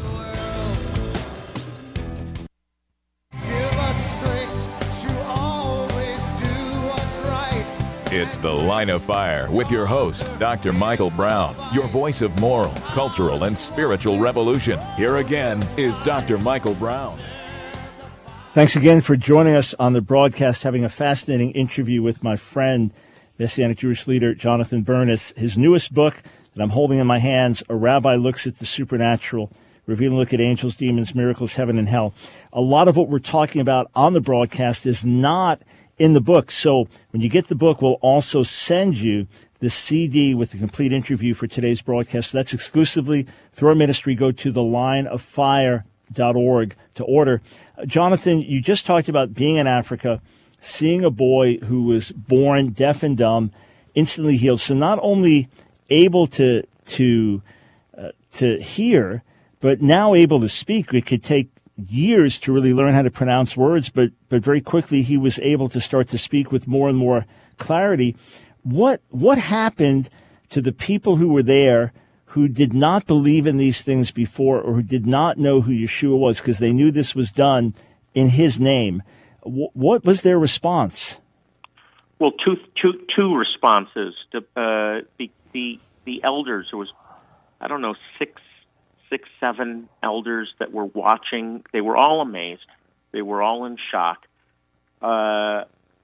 Give us strength to always do what's right. It's The Line of Fire with your host, Doctor Michael Brown, your voice of moral, cultural, and spiritual revolution. Here again is Doctor Michael Brown. Thanks again for joining us on the broadcast, having a fascinating interview with my friend, Messianic Jewish leader Jonathan Bernis. His newest book that I'm holding in my hands, A Rabbi Looks at the Supernatural, revealing a look at angels, demons, miracles, heaven, and hell. A lot of what we're talking about on the broadcast is not in the book. So when you get the book, we'll also send you the C D with the complete interview for today's broadcast. So that's exclusively through our ministry. Go to the line of fire dot org to order. Uh, Jonathan, you just talked about being in Africa, seeing a boy who was born deaf and dumb, instantly healed. So not only able to to uh, to hear, but now able to speak. It could take years to really learn how to pronounce words, but but very quickly he was able to start to speak with more and more clarity. What what happened to the people who were there who did not believe in these things before, or who did not know who Yeshua was because they knew this was done in his name? W- what was their response? Well, two, two, two responses. To, uh, the, the the elders, there was, I don't know, six, six, seven elders that were watching. They were all amazed. They were all in shock. Uh,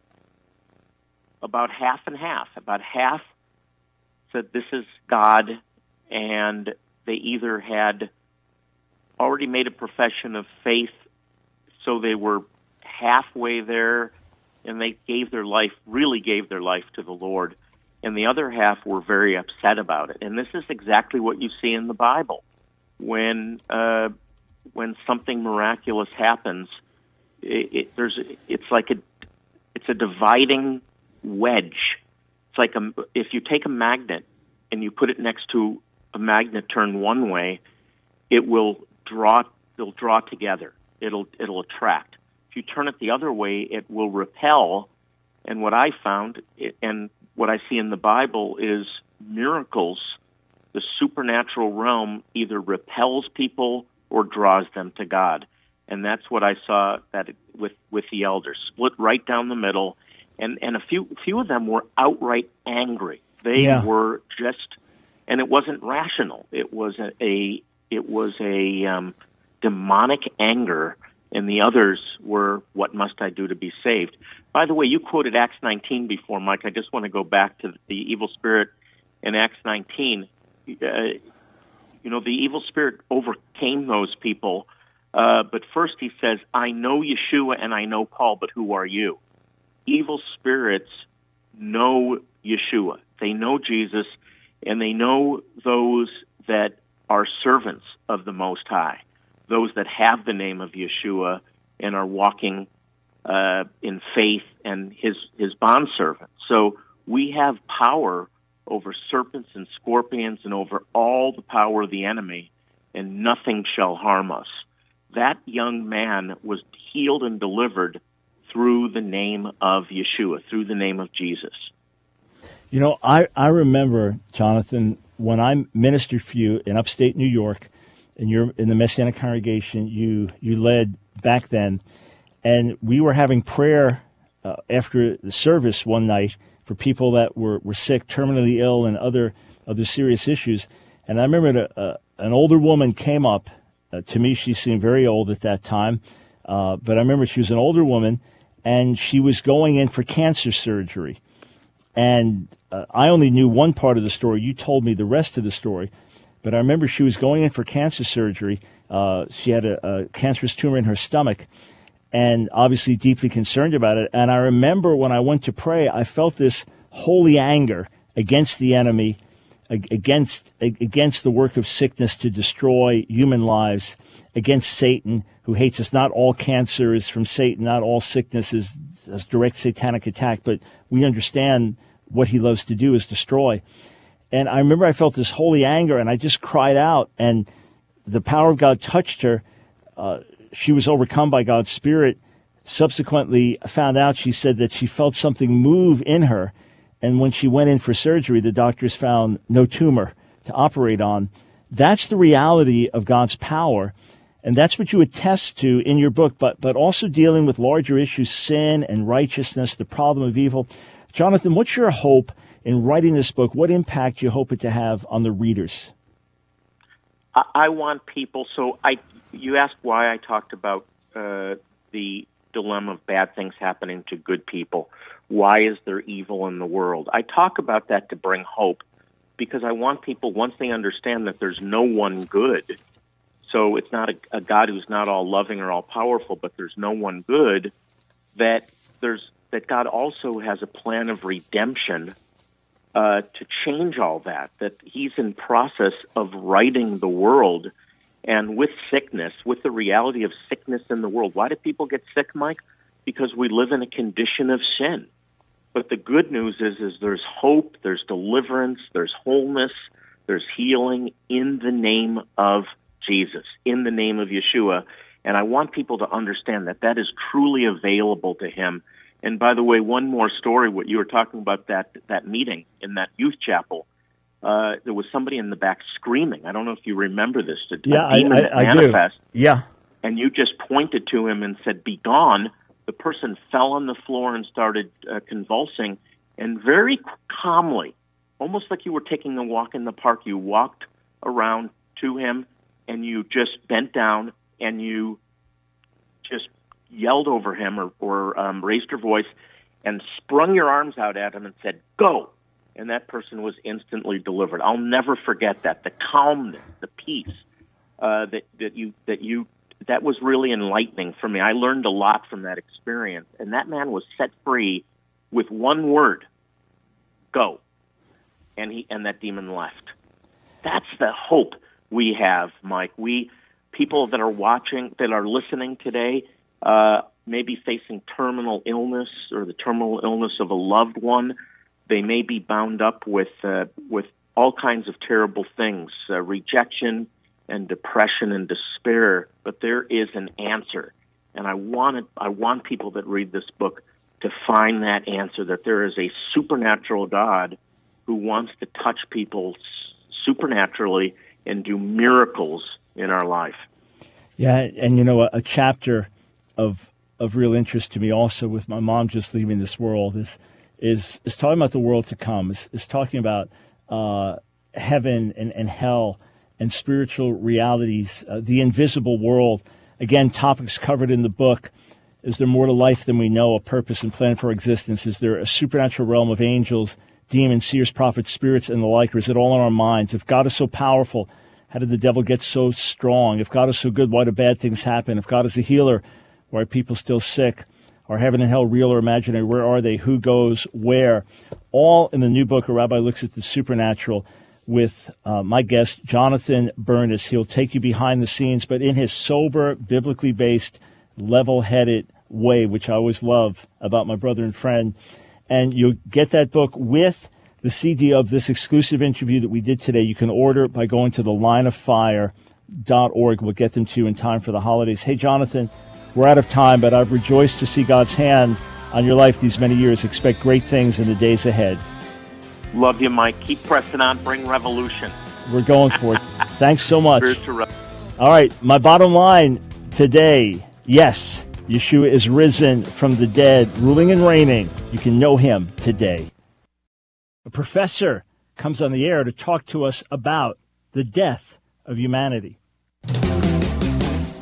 about half and half. About half said, this is God, and they either had already made a profession of faith, so they were halfway there, and they gave their life, really gave their life to the Lord, and the other half were very upset about it. And this is exactly what you see in the Bible. When uh, when something miraculous happens, it, it, there's it's like a it's a dividing wedge. It's like a, if you take a magnet and you put it next to a magnet turned one way, it will draw. It'll draw together. It'll it'll attract. If you turn it the other way, it will repel. And what I found, and what I see in the Bible, is miracles. The supernatural realm either repels people or draws them to God. And that's what I saw that it, with with the elders, split right down the middle. And and a few few of them were outright angry. They Yeah. were just, and it wasn't rational. It was a, a it was a um, demonic anger. And the others were, what must I do to be saved? By the way, you quoted Acts nineteen before, Mike. I just want to go back to the evil spirit in Acts nineteen. Uh, you know, the evil spirit overcame those people. Uh, but first he says, I know Yeshua and I know Paul, but who are you? Evil spirits know Yeshua. They know Jesus, and they know those that are servants of the Most High, those that have the name of Yeshua and are walking uh, in faith and his, his bondservant. So we have power over serpents and scorpions and over all the power of the enemy, and nothing shall harm us. That young man was healed and delivered through the name of Yeshua, through the name of Jesus. You know, I, I remember, Jonathan, when I ministered for you in upstate New York, and you're in the Messianic congregation you, you led back then, and we were having prayer uh, after the service one night for people that were, were sick, terminally ill, and other other serious issues. And I remember that, uh, an older woman came up. Uh, to me, she seemed very old at that time, uh, but I remember she was an older woman, and she was going in for cancer surgery. And uh, I only knew one part of the story. You told me the rest of the story. But I remember she was going in for cancer surgery. Uh, she had a, a cancerous tumor in her stomach, and obviously deeply concerned about it. And I remember when I went to pray, I felt this holy anger against the enemy, against against the work of sickness to destroy human lives, against Satan, who hates us. Not all cancer is from Satan. Not all sickness is a direct satanic attack, but we understand what he loves to do is destroy. And I remember I felt this holy anger, and I just cried out, and the power of God touched her. Uh, she was overcome by God's Spirit. Subsequently, I found out, she said that she felt something move in her. And when she went in for surgery, the doctors found no tumor to operate on. That's the reality of God's power. And that's what you attest to in your book, but but also dealing with larger issues, sin and righteousness, the problem of evil. Jonathan, what's your hope in writing this book? What impact do you hope it to have on the readers? I, I want people, so I you asked why I talked about uh, the dilemma of bad things happening to good people. Why is there evil in the world? I talk about that to bring hope, because I want people, once they understand that there's no one good, so it's not a, a God who's not all loving or all powerful, but there's no one good, that there's that God also has a plan of redemption uh, to change all that, that he's in process of righting the world. And with sickness, with the reality of sickness in the world, why do people get sick, Mike? Because we live in a condition of sin. But the good news is, is there's hope, there's deliverance, there's wholeness, there's healing in the name of Jesus, in the name of Yeshua. And I want people to understand that that is truly available to him. And by the way, one more story, what you were talking about, that, that meeting in that youth chapel. Uh, there was somebody in the back screaming. I don't know if you remember this. A yeah, demon I, I, I manifest, do. Yeah. And you just pointed to him and said, "Be gone." The person fell on the floor and started uh, convulsing. And very calmly, almost like you were taking a walk in the park, you walked around to him and you just bent down and you just yelled over him or, or um, raised your voice and sprung your arms out at him and said, "Go." And that person was instantly delivered. I'll never forget that. The calmness, the peace uh, that that you that you that was really enlightening for me. I learned a lot from that experience, and that man was set free with one word: "Go." And he and that demon left. That's the hope we have, Mike. We people that are watching, that are listening today, uh, may be facing terminal illness or the terminal illness of a loved one. They may be bound up with uh, with all kinds of terrible things, uh, rejection and depression and despair. But there is an answer, and I want I want people that read this book to find that answer. That there is a supernatural God who wants to touch people supernaturally and do miracles in our life. Yeah, and you know, a, a chapter of of real interest to me also, with my mom just leaving this world, is. is is talking about the world to come, is, is talking about uh, heaven and, and hell and spiritual realities, uh, the invisible world. Again, topics covered in the book. Is there more to life than we know, a purpose and plan for existence? Is there a supernatural realm of angels, demons, seers, prophets, spirits, and the like, or is it all in our minds? If God is so powerful, how did the devil get so strong? If God is so good, why do bad things happen? If God is a healer, why are people still sick? Are heaven and hell real or imaginary? Where are they? Who goes where? All in the new book, A Rabbi Looks at the Supernatural, with uh, my guest, Jonathan Bernis. He'll take you behind the scenes, but in his sober, biblically based, level-headed way, which I always love about my brother and friend. And you'll get that book with the C D of this exclusive interview that we did today. You can order it by going to the line of fire dot org. We'll get them to you in time for the holidays. Hey, Jonathan. We're out of time, but I've rejoiced to see God's hand on your life these many years. Expect great things in the days ahead. Love you, Mike. Keep pressing on. Bring revolution. We're going for it. Thanks so much. Re- All right, my bottom line today, yes, Yeshua is risen from the dead, ruling and reigning. You can know him today. A professor comes on the air to talk to us about the death of humanity.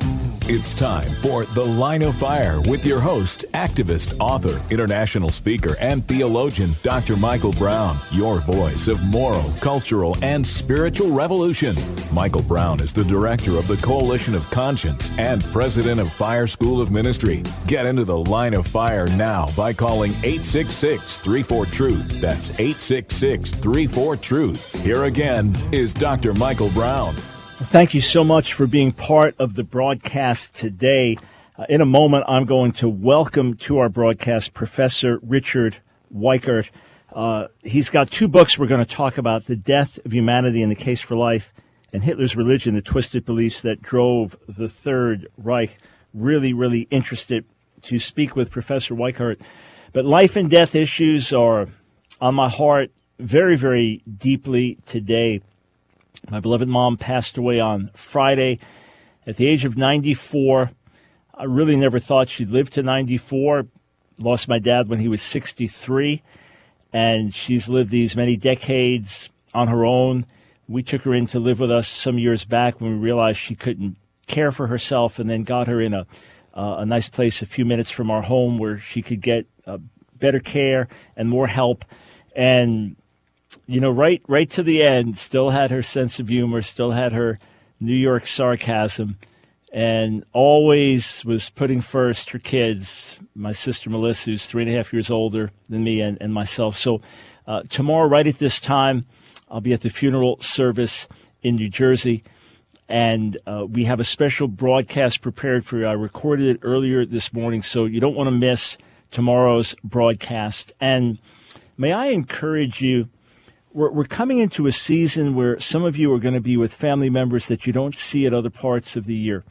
It's time for The Line of Fire with your host, activist, author, international speaker, and theologian, Doctor Michael Brown, your voice of moral, cultural, and spiritual revolution. Michael Brown is the director of the Coalition of Conscience and president of Fire School of Ministry. Get into The Line of Fire now by calling eight six six, three four, truth. That's eight six six, three four, truth. Here again is Doctor Michael Brown. Thank you so much for being part of the broadcast today. Uh, in a moment, I'm going to welcome to our broadcast Professor Richard Weikart. Uh, he's got two books we're going to talk about: The Death of Humanity and the Case for Life, and Hitler's Religion, the Twisted Beliefs That Drove the Third Reich. Really, really interested to speak with Professor Weikart. But life and death issues are on my heart very, very deeply today. My beloved mom passed away on Friday at the age of ninety-four. I really never thought she'd live to ninety-four. Lost my dad when he was sixty-three, and she's lived these many decades on her own. We took her in to live with us some years back when we realized she couldn't care for herself, and then got her in a uh, a nice place a few minutes from our home where she could get uh, better care and more help. And you know, right right to the end, still had her sense of humor, still had her New York sarcasm, and always was putting first her kids, my sister Melissa, who's three and a half years older than me, and, and myself. So uh, tomorrow, right at this time, I'll be at the funeral service in New Jersey, and uh, we have a special broadcast prepared for you. I recorded it earlier this morning, so you don't want to miss tomorrow's broadcast. And may I encourage you, We're, we're coming into a season where some of you are going to be with family members that you don't see at other parts of the year.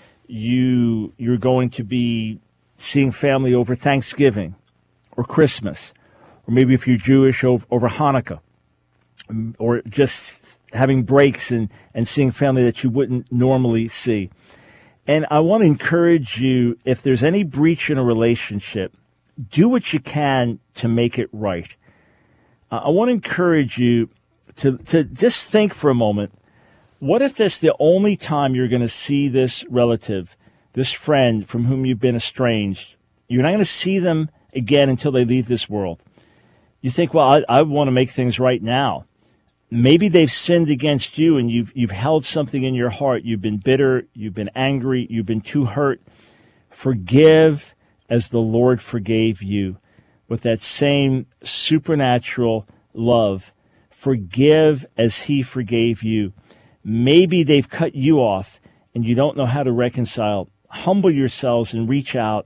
You, you're going to be seeing family over Thanksgiving or Christmas, or maybe if you're Jewish, over, over Hanukkah, or just having breaks and, and seeing family that you wouldn't normally see. And I want to encourage you, if there's any breach in a relationship, do what you can to make it right. I want to encourage you to, to just think for a moment, what if that's the only time you're going to see this relative, this friend from whom you've been estranged? You're not going to see them again until they leave this world. You think, well, I, I want to make things right now. Maybe they've sinned against you and you've, you've held something in your heart. You've been bitter, you've been angry, you've been too hurt. Forgive as the Lord forgave you. With that same supernatural love. Forgive as he forgave you. Maybe they've cut you off and you don't know how to reconcile. Humble yourselves and reach out.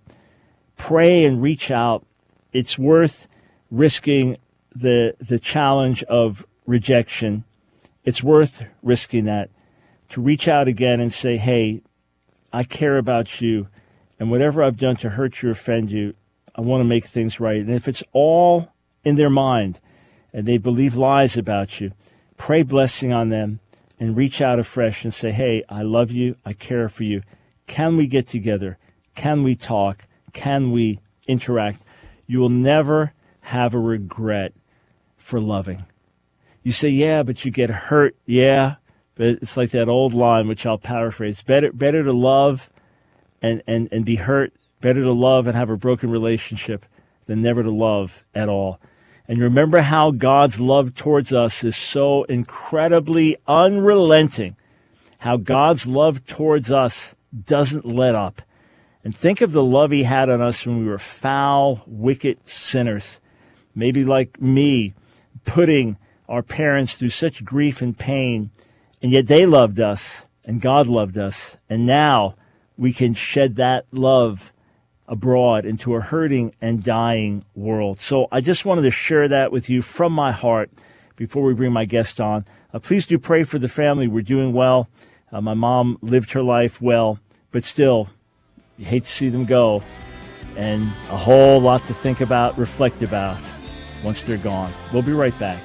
Pray and reach out. It's worth risking the the challenge of rejection. It's worth risking that, to reach out again and say, hey, I care about you, and whatever I've done to hurt you or offend you, I want to make things right. And if it's all in their mind and they believe lies about you, pray blessing on them and reach out afresh and say, hey, I love you. I care for you. Can we get together? Can we talk? Can we interact? You will never have a regret for loving. You say, yeah, but you get hurt. Yeah, but it's like that old line, which I'll paraphrase. Better, better to love and, and, and be hurt. Better to love and have a broken relationship than never to love at all. And remember how God's love towards us is so incredibly unrelenting. How God's love towards us doesn't let up. And think of the love he had on us when we were foul, wicked sinners. Maybe like me, putting our parents through such grief and pain, and yet they loved us, and God loved us. And now we can shed that love abroad into a hurting and dying world. So I just wanted to share that with you from my heart before we bring my guest on. Uh, please do pray for the family. We're doing well. Uh, my mom lived her life well, but still, you hate to see them go, and a whole lot to think about, reflect about once they're gone. We'll be right back.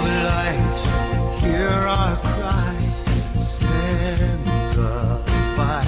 Hear our cry, send the fire.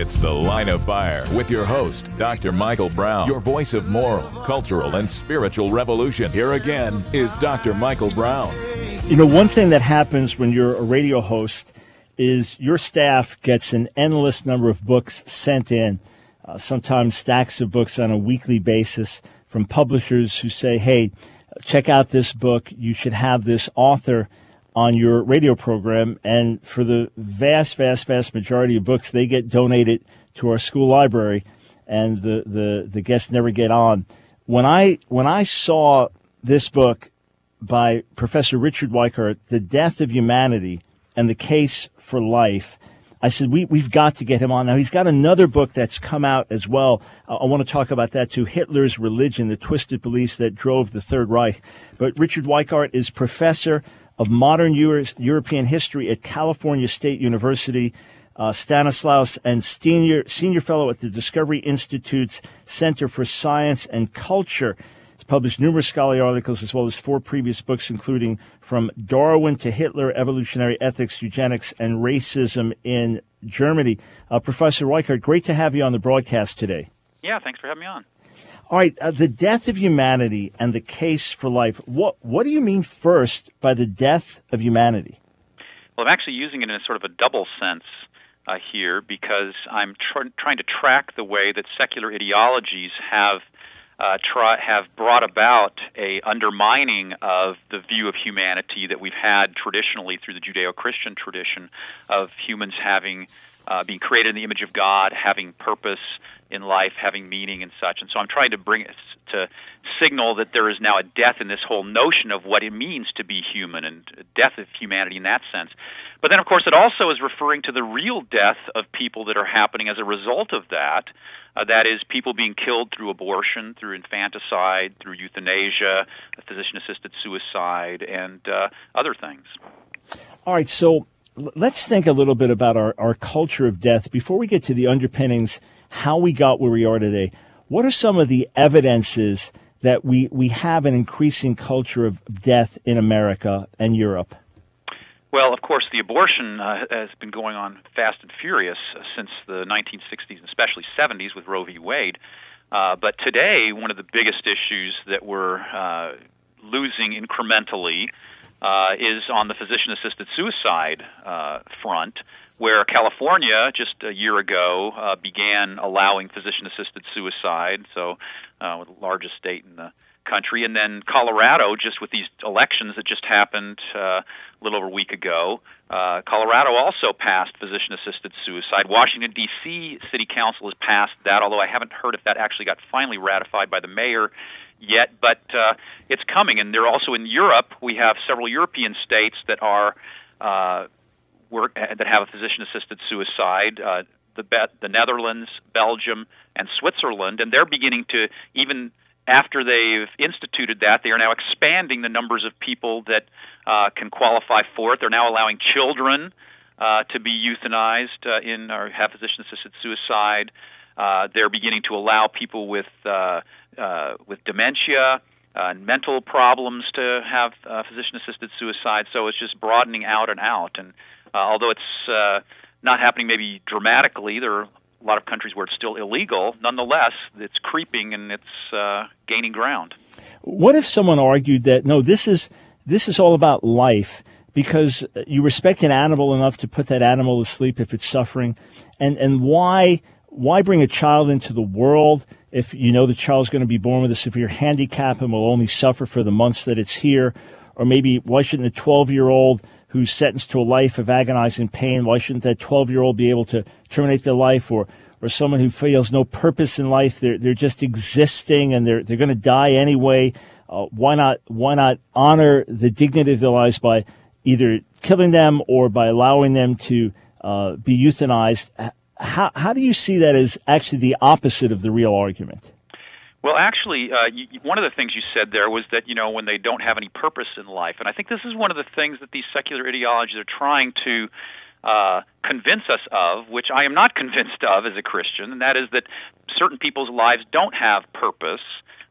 It's The Line of Fire with your host, Doctor Michael Brown, your voice of moral, cultural, and spiritual revolution. Here again is Doctor Michael Brown. You know, one thing that happens when you're a radio host is your staff gets an endless number of books sent in, uh, sometimes stacks of books on a weekly basis from publishers who say, hey, check out this book. You should have this author on your radio program. And for the vast, vast, vast majority of books, they get donated to our school library, and the, the, the guests never get on. When I when I saw this book by Professor Richard Weikart, The Death of Humanity and the Case for Life, I said, we, we've got to get him on. Now, he's got another book that's come out as well. Uh, I want to talk about that too, Hitler's Religion, the Twisted Beliefs That Drove the Third Reich. But Richard Weikart is professor of modern Euro- European history at California State University, uh, Stanislaus, and senior, senior fellow at the Discovery Institute's Center for Science and Culture. He's published numerous scholarly articles as well as four previous books, including From Darwin to Hitler, Evolutionary Ethics, Eugenics, and Racism in Germany. Uh, Professor Weikart, great to have you on the broadcast today. Yeah, thanks for having me on. All right, uh, the death of humanity and the case for life. What what do you mean first by the death of humanity? Well, I'm actually using it in a sort of a double sense uh, here because I'm tr- trying to track the way that secular ideologies have uh, try have brought about a undermining of the view of humanity that we've had traditionally through the Judeo-Christian tradition of humans having uh, being created in the image of God, having purpose in life, having meaning and such. And so I'm trying to bring it to signal that there is now a death in this whole notion of what it means to be human and death of humanity in that sense. But then, of course, it also is referring to the real death of people that are happening as a result of that. Uh, that is, people being killed through abortion, through infanticide, through euthanasia, physician-assisted suicide, and uh, other things. All right, so let's think a little bit about our, our culture of death. Before we get to the underpinnings, how we got where we are today, what are some of the evidences that we, we have an increasing culture of death in America and Europe? Well, of course, the abortion uh, has been going on fast and furious uh, since the nineteen sixties and especially seventies with Roe v. Wade. Uh, but today, one of the biggest issues that we're uh, losing incrementally uh, is on the physician-assisted suicide uh, front, where California just a year ago uh, began allowing physician-assisted suicide, so uh, the largest state in the country, and then Colorado, just with these elections that just happened uh, a little over a week ago, uh, Colorado also passed physician-assisted suicide. Washington, D C City Council has passed that, although I haven't heard if that actually got finally ratified by the mayor yet, but uh, it's coming. And they're also in Europe. We have several European states that are uh, Work, that have a physician-assisted suicide, uh, the the Netherlands, Belgium, and Switzerland, and they're beginning to, even after they've instituted that, they are now expanding the numbers of people that uh, can qualify for it. They're now allowing children uh, to be euthanized uh, in or have physician-assisted suicide. Uh, they're beginning to allow people with uh, uh, with dementia Uh, and mental problems to have uh, physician-assisted suicide. So it's just broadening out and out. And uh, although it's uh, not happening maybe dramatically, there are a lot of countries where it's still illegal. Nonetheless, it's creeping and it's uh, gaining ground. What if someone argued that, no, this is this is all about life because you respect an animal enough to put that animal to sleep if it's suffering? And, and why why bring a child into the world if you know the child's going to be born with a severe handicap and will only suffer for the months that it's here? Or maybe why shouldn't a twelve-year-old who's sentenced to a life of agonizing pain, why shouldn't that twelve-year-old be able to terminate their life? Or or someone who feels no purpose in life, they're they're just existing and they're they're going to die anyway. Uh, why not why not honor the dignity of their lives by either killing them or by allowing them to uh, be euthanized? How how do you see that as actually the opposite of the real argument? Well, actually, uh, you, one of the things you said there was that, you know, when they don't have any purpose in life. And I think this is one of the things that these secular ideologies are trying to uh, convince us of, which I am not convinced of as a Christian, and that is that certain people's lives don't have purpose,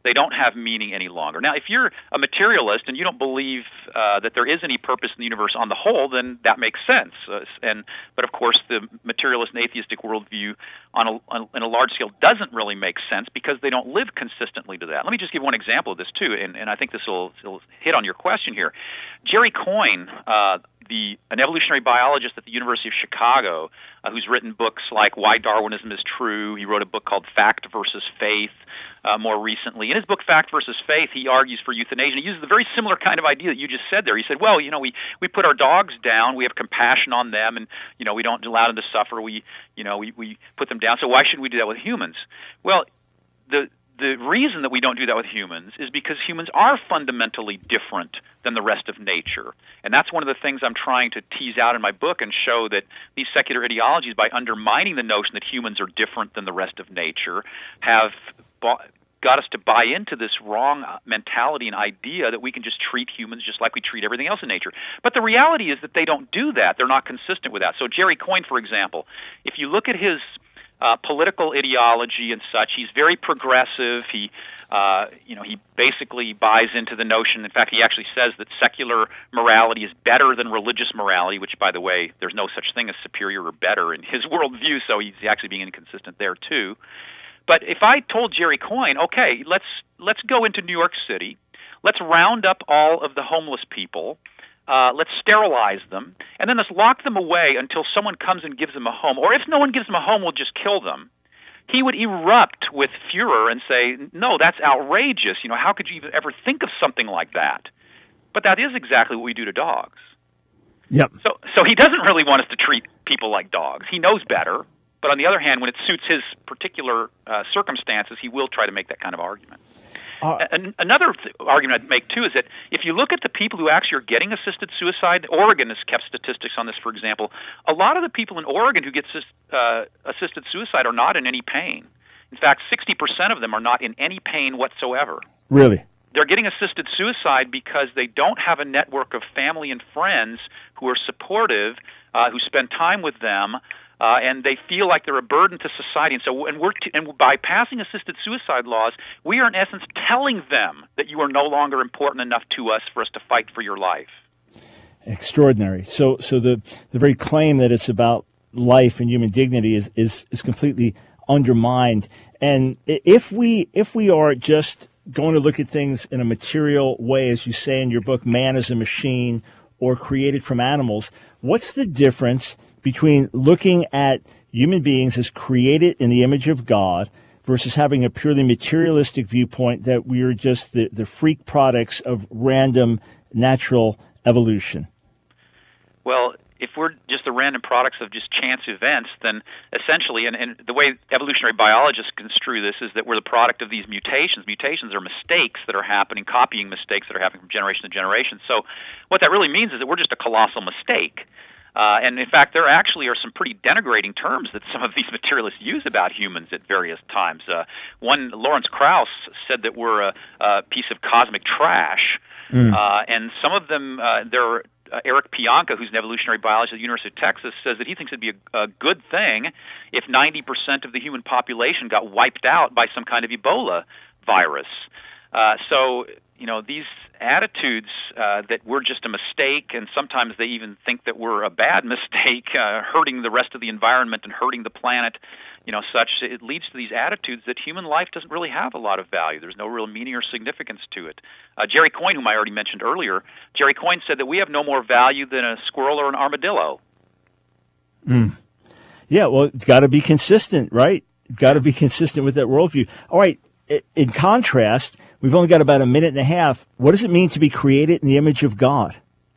They don't have meaning any longer. Now, if you're a materialist and you don't believe uh, that there is any purpose in the universe on the whole, then that makes sense. Uh, and but of course, the materialist and atheistic worldview on a, on, on a large scale doesn't really make sense because they don't live consistently to that. Let me just give one example of this too, and, and I think this will, will hit on your question here. Jerry Coyne, uh, the an evolutionary biologist at the University of Chicago, uh, who's written books like Why Darwinism is True. He wrote a book called Fact versus Faith uh, more recently. In his book Fact versus Faith, he argues for euthanasia. And he uses a very similar kind of idea that you just said there. He said, well, you know, we, we put our dogs down, we have compassion on them, and, you know, we don't allow them to suffer. We, you know, we, we put them down. So why shouldn't we do that with humans? Well, the The reason that we don't do that with humans is because humans are fundamentally different than the rest of nature. And that's one of the things I'm trying to tease out in my book and show that these secular ideologies, by undermining the notion that humans are different than the rest of nature, have bought, got us to buy into this wrong mentality and idea that we can just treat humans just like we treat everything else in nature. But the reality is that they don't do that. They're not consistent with that. So Jerry Coyne, for example, if you look at his Uh, political ideology and such, he's very progressive. He, uh, you know, he basically buys into the notion. In fact, he actually says that secular morality is better than religious morality, which, by the way, there's no such thing as superior or better in his worldview, so he's actually being inconsistent there, too. But if I told Jerry Coyne, okay, let's let's go into New York City, let's round up all of the homeless people, Uh, let's sterilize them, and then let's lock them away until someone comes and gives them a home. Or if no one gives them a home, we'll just kill them. He would erupt with furor and say, no, that's outrageous. You know, how could you even ever think of something like that? But that is exactly what we do to dogs. Yep. So, so he doesn't really want us to treat people like dogs. He knows better. But on the other hand, when it suits his particular uh, circumstances, he will try to make that kind of argument. Uh, Another th- argument I'd make, too, is that if you look at the people who actually are getting assisted suicide, Oregon has kept statistics on this, for example. A lot of the people in Oregon who get uh, assisted suicide are not in any pain. In fact, sixty percent of them are not in any pain whatsoever. Really? They're getting assisted suicide because they don't have a network of family and friends who are supportive, uh, who spend time with them, Uh, and they feel like they're a burden to society. And so, and we're t- and by passing assisted suicide laws, we are in essence telling them that you are no longer important enough to us for us to fight for your life. Extraordinary. So, so the the very claim that it's about life and human dignity is is is completely undermined. And if we if we are just going to look at things in a material way, as you say in your book, man is a machine, or created from animals, what's the difference between looking at human beings as created in the image of God versus having a purely materialistic viewpoint that we are just the, the freak products of random natural evolution? Well, if we're just the random products of just chance events, then essentially, and, and the way evolutionary biologists construe this is that we're the product of these mutations. Mutations are mistakes that are happening, copying mistakes that are happening from generation to generation. So what that really means is that we're just a colossal mistake. Uh, and in fact, there actually are some pretty denigrating terms that some of these materialists use about humans at various times. Uh, one, Lawrence Krauss said that we're a, a piece of cosmic trash. Mm. Uh, and some of them, uh, there are, uh, Eric Pianka, who's an evolutionary biologist at the University of Texas, says that he thinks it'd be a, a good thing if ninety percent of the human population got wiped out by some kind of Ebola virus. Uh, so, you know, these attitudes uh, that we're just a mistake, and sometimes they even think that we're a bad mistake, uh, hurting the rest of the environment and hurting the planet, you know, such, it leads to these attitudes that human life doesn't really have a lot of value. There's no real meaning or significance to it. Uh, Jerry Coyne, whom I already mentioned earlier, Jerry Coyne said that we have no more value than a squirrel or an armadillo. Mm. Yeah, well, it's got to be consistent, right? You've got to be consistent with that worldview. All right, in contrast, we've only got about a minute and a half. What does it mean to be created in the image of God?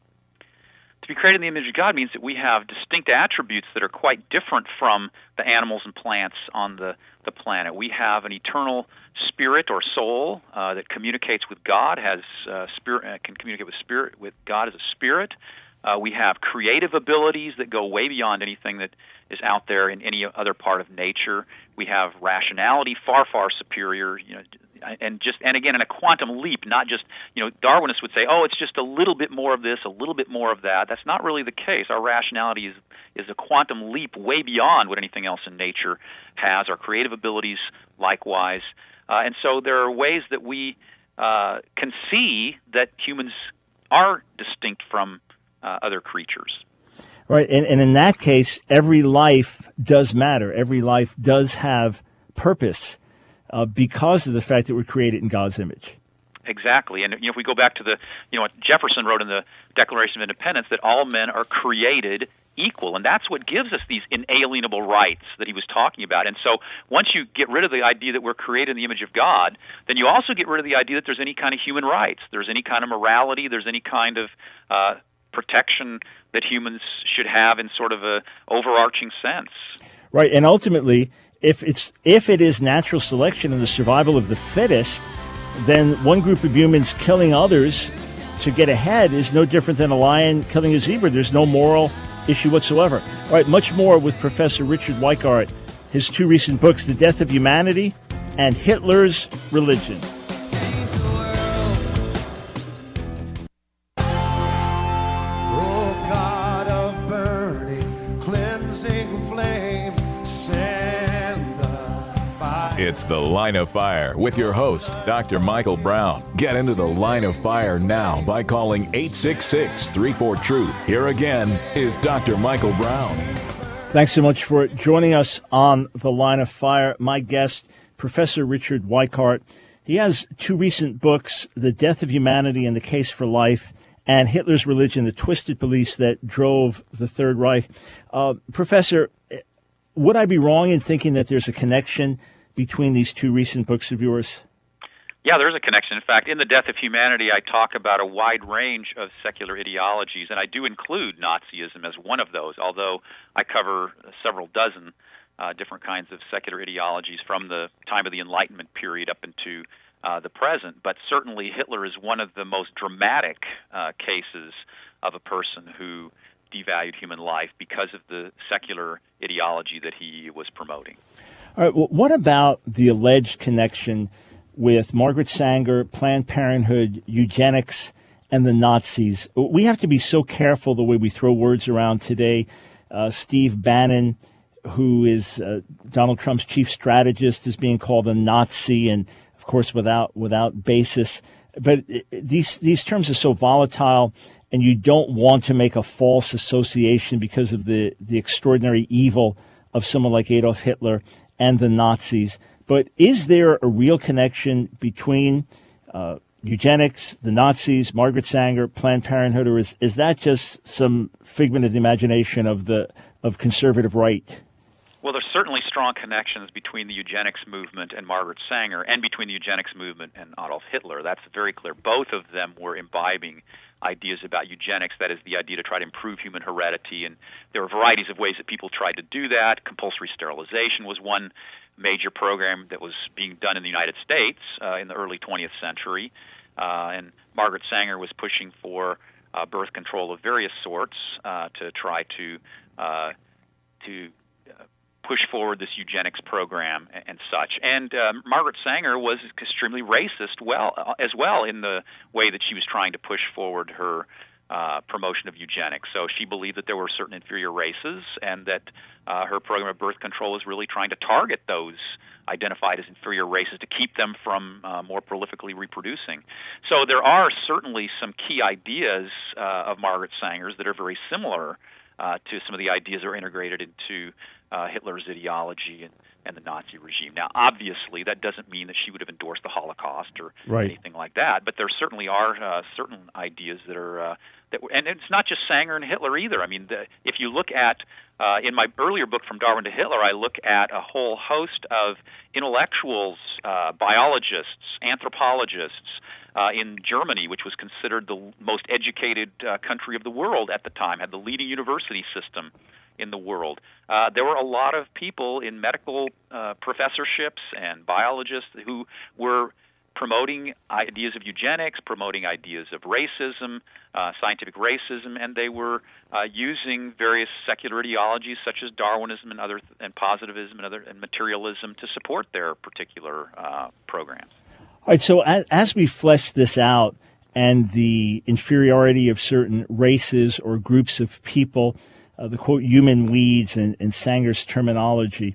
To be created in the image of God means that we have distinct attributes that are quite different from the animals and plants on the, the planet. We have an eternal spirit or soul uh, that communicates with God, has uh, spirit uh, can communicate with spirit with God as a spirit. Uh, we have creative abilities that go way beyond anything that is out there in any other part of nature. We have rationality far, far superior, you know, and just and again in a quantum leap, not just, you know, Darwinists would say, oh, it's just a little bit more of this, a little bit more of that. That's not really the case. Our rationality is is a quantum leap way beyond what anything else in nature has. Our creative abilities, likewise. Uh, and so there are ways that we uh, can see that humans are distinct from uh, other creatures. Right, and, and in that case, every life does matter. Every life does have purpose uh, because of the fact that we're created in God's image. Exactly, and you know, if we go back to the, you know, what Jefferson wrote in the Declaration of Independence, that all men are created equal, and that's what gives us these inalienable rights that he was talking about. And so once you get rid of the idea that we're created in the image of God, then you also get rid of the idea that there's any kind of human rights, there's any kind of morality, there's any kind of uh, protection that humans should have in sort of a overarching sense. Right, and ultimately, if it's if it is natural selection and the survival of the fittest, then one group of humans killing others to get ahead is no different than a lion killing a zebra. There's no moral issue whatsoever. All right, much more with Professor Richard Weikart, his two recent books, The Death of Humanity and Hitler's Religion. Oh, God of burning, cleansing flame, send the fire. It's The Line of Fire with your host, Doctor Michael Brown. Get into the Line of Fire now by calling eight six six, three four, truth. Here again is Doctor Michael Brown. Thanks so much for joining us on The Line of Fire. My guest, Professor Richard Weikart. He has two recent books, The Death of Humanity and the Case for Life, and Hitler's Religion, the twisted beliefs that drove the Third Reich. Uh, Professor, would I be wrong in thinking that there's a connection between these two recent books of yours? Yeah, there's a connection. In fact, in The Death of Humanity, I talk about a wide range of secular ideologies, and I do include Nazism as one of those, although I cover several dozen uh, different kinds of secular ideologies from the time of the Enlightenment period up into uh, the present. But certainly Hitler is one of the most dramatic uh, cases of a person who devalued human life because of the secular ideology that he was promoting. All right, well, what about the alleged connection with Margaret Sanger, Planned Parenthood, eugenics, and the Nazis? We have to be so careful the way we throw words around today. Uh, Steve Bannon, who is uh, Donald Trump's chief strategist, is being called a Nazi, and of course without without basis. But these these terms are so volatile, and you don't want to make a false association because of the, the extraordinary evil of someone like Adolf Hitler and the Nazis. But is there a real connection between uh, eugenics, the Nazis, Margaret Sanger, Planned Parenthood, or is, is that just some figment of the imagination of the of conservative right? Well, there's certainly strong connections between the eugenics movement and Margaret Sanger, and between the eugenics movement and Adolf Hitler. That's very clear. Both of them were imbibing ideas about eugenics, that is the idea to try to improve human heredity, and there were varieties of ways that people tried to do that. Compulsory sterilization was one major program that was being done in the United States uh, in the early twentieth century, uh, and Margaret Sanger was pushing for uh, birth control of various sorts uh, to try to uh, to uh, push forward this eugenics program and, and such. And uh, Margaret Sanger was extremely racist, well uh, as well in the way that she was trying to push forward her Uh, promotion of eugenics. So she believed that there were certain inferior races, and that uh, her program of birth control is really trying to target those identified as inferior races to keep them from uh, more prolifically reproducing. So there are certainly some key ideas uh, of Margaret Sanger's that are very similar uh, to some of the ideas that are integrated into uh, Hitler's ideology and, and the Nazi regime. Now, obviously, that doesn't mean that she would have endorsed the Holocaust or right. anything like that, but there certainly are uh, certain ideas that are uh, that, and it's not just Sanger and Hitler either. I mean, the, if you look at uh, in my earlier book, From Darwin to Hitler, I look at a whole host of intellectuals, uh, biologists, anthropologists uh, in Germany, which was considered the most educated uh, country of the world at the time, had the leading university system in the world. Uh, there were a lot of people in medical uh, professorships and biologists who were promoting ideas of eugenics, promoting ideas of racism, uh, scientific racism, and they were uh, using various secular ideologies such as Darwinism and other, and positivism and other, and materialism to support their particular uh, programs. All right. So as, as we flesh this out, and the inferiority of certain races or groups of people, uh, the quote human weeds and, and Sanger's terminology,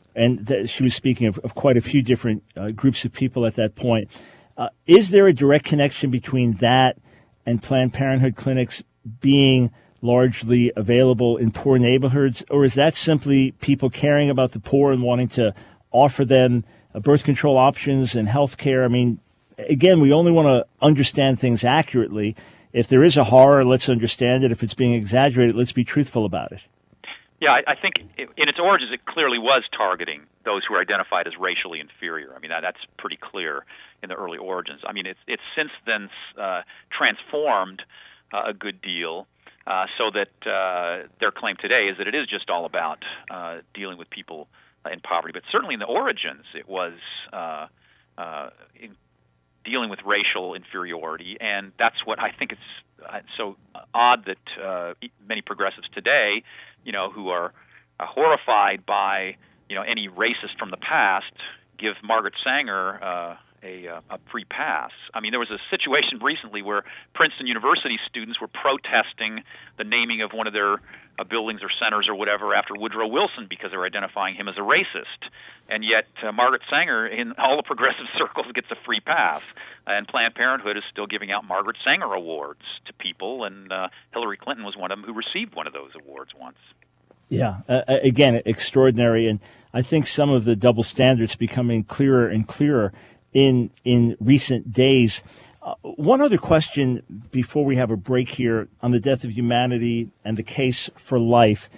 and th- she was speaking of, of quite a few different uh, groups of people at that point. Uh, is there a direct connection between that and Planned Parenthood clinics being largely available in poor neighborhoods, or is that simply people caring about the poor and wanting to offer them uh, birth control options and health care? I mean, again, we only want to understand things accurately. If there is a horror, let's understand it. If it's being exaggerated, let's be truthful about it. Yeah, I, I think in its origins, it clearly was targeting those who are identified as racially inferior. I mean, that, that's pretty clear in the early origins. I mean, it's, it's since then uh, transformed uh, a good deal. Uh, so that uh, their claim today is that it is just all about uh, dealing with people uh, in poverty. But certainly in the origins, it was uh, uh, in dealing with racial inferiority, and that's what I think it's uh, so odd that uh, many progressives today, you know, who are uh, horrified by, you know, any racist from the past, give Margaret Sanger uh, A, a free pass. I mean, there was a situation recently where Princeton University students were protesting the naming of one of their uh, buildings or centers or whatever after Woodrow Wilson because they were identifying him as a racist. And yet uh, Margaret Sanger, in all the progressive circles, gets a free pass. And Planned Parenthood is still giving out Margaret Sanger awards to people, and uh, Hillary Clinton was one of them who received one of those awards once. Yeah, uh, again, extraordinary. And I think some of the double standards becoming clearer and clearer in in recent days. Uh, one other question before we have a break here on the death of humanity and the case for life.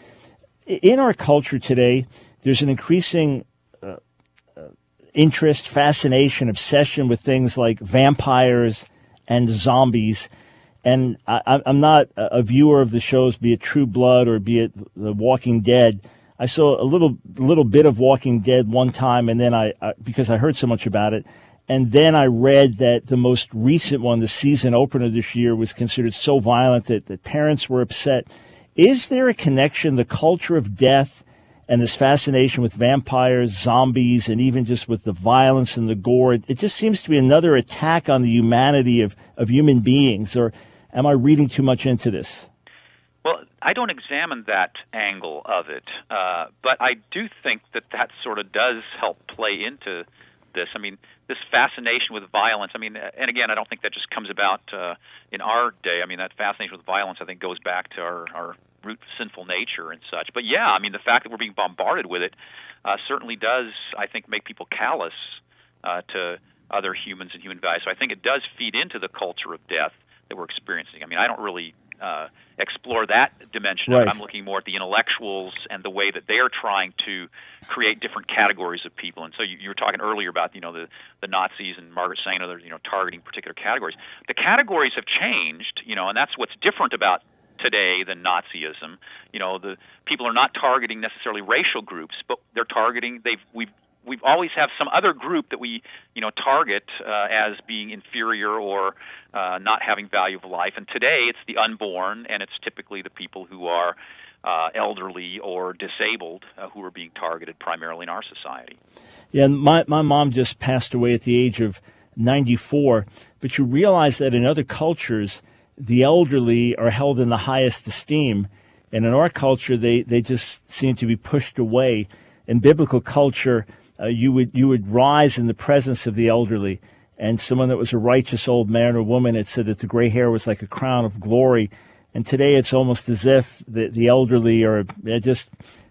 In our culture today, there's an increasing uh, uh, interest, fascination, obsession with things like vampires and zombies. And I, I'm not a viewer of the shows, be it True Blood or be it The Walking Dead. I saw a little little bit of Walking Dead one time, and then I, I because I heard so much about it, and then I read that the most recent one, the season opener this year, was considered so violent that, that parents were upset. Is there a connection, the culture of death and this fascination with vampires, zombies, and even just with the violence and the gore? It just seems to be another attack on the humanity of, of human beings, or am I reading too much into this? Well, I don't examine that angle of it, uh, but I do think that that sort of does help play into this. I mean, this fascination with violence, I mean, and again, I don't think that just comes about uh, in our day. I mean, that fascination with violence, I think, goes back to our, our root sinful nature and such. But yeah, I mean, the fact that we're being bombarded with it uh, certainly does, I think, make people callous uh, to other humans and human values. So I think it does feed into the culture of death that we're experiencing. I mean, I don't really uh, explore that dimension. Right. I'm looking more at the intellectuals and the way that they are trying to create different categories of people. And so you, you were talking earlier about, you know, the, the Nazis and Margaret Sanger, they're, you know, targeting particular categories. The categories have changed, you know, and that's what's different about today than Nazism. You know, the people are not targeting necessarily racial groups, but they're targeting, they've, we've, we've always have some other group that we, you know, target uh, as being inferior or uh, not having value of life. And today it's the unborn, and it's typically the people who are uh, elderly or disabled uh, who are being targeted primarily in our society. Yeah, my, my mom just passed away at the age of ninety-four, but you realize that in other cultures, the elderly are held in the highest esteem. And in our culture, they, they just seem to be pushed away. In biblical culture, uh, you would you would rise in the presence of the elderly. And someone that was a righteous old man or woman, it said that the gray hair was like a crown of glory. And today it's almost as if the, the elderly are just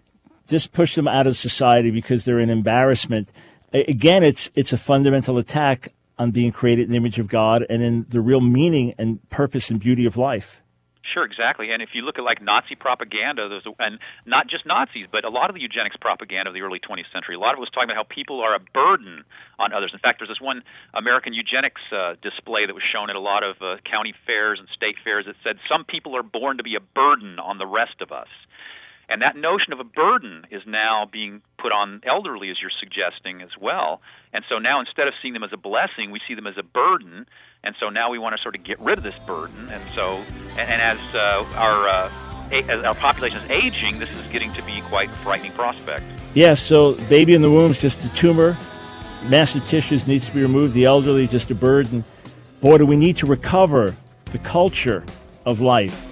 just push them out of society because they're an embarrassment. Again, it's it's a fundamental attack on being created in the image of God and in the real meaning and purpose and beauty of life. Sure, exactly. And if you look at like Nazi propaganda, there's a, and not just Nazis, but a lot of the eugenics propaganda of the early twentieth century, a lot of it was talking about how people are a burden on others. In fact, there's this one American eugenics uh, display that was shown at a lot of uh, county fairs and state fairs that said some people are born to be a burden on the rest of us. And that notion of a burden is now being put on elderly, as you're suggesting, as well. And so now instead of seeing them as a blessing, we see them as a burden. And so now we want to sort of get rid of this burden. And so, and, and as uh, our uh, a, as our population is aging, this is getting to be quite a frightening prospect. Yeah, so baby in the womb is just a tumor. Massive tissues needs to be removed. The elderly, just a burden. Boy, do we need to recover the culture of life.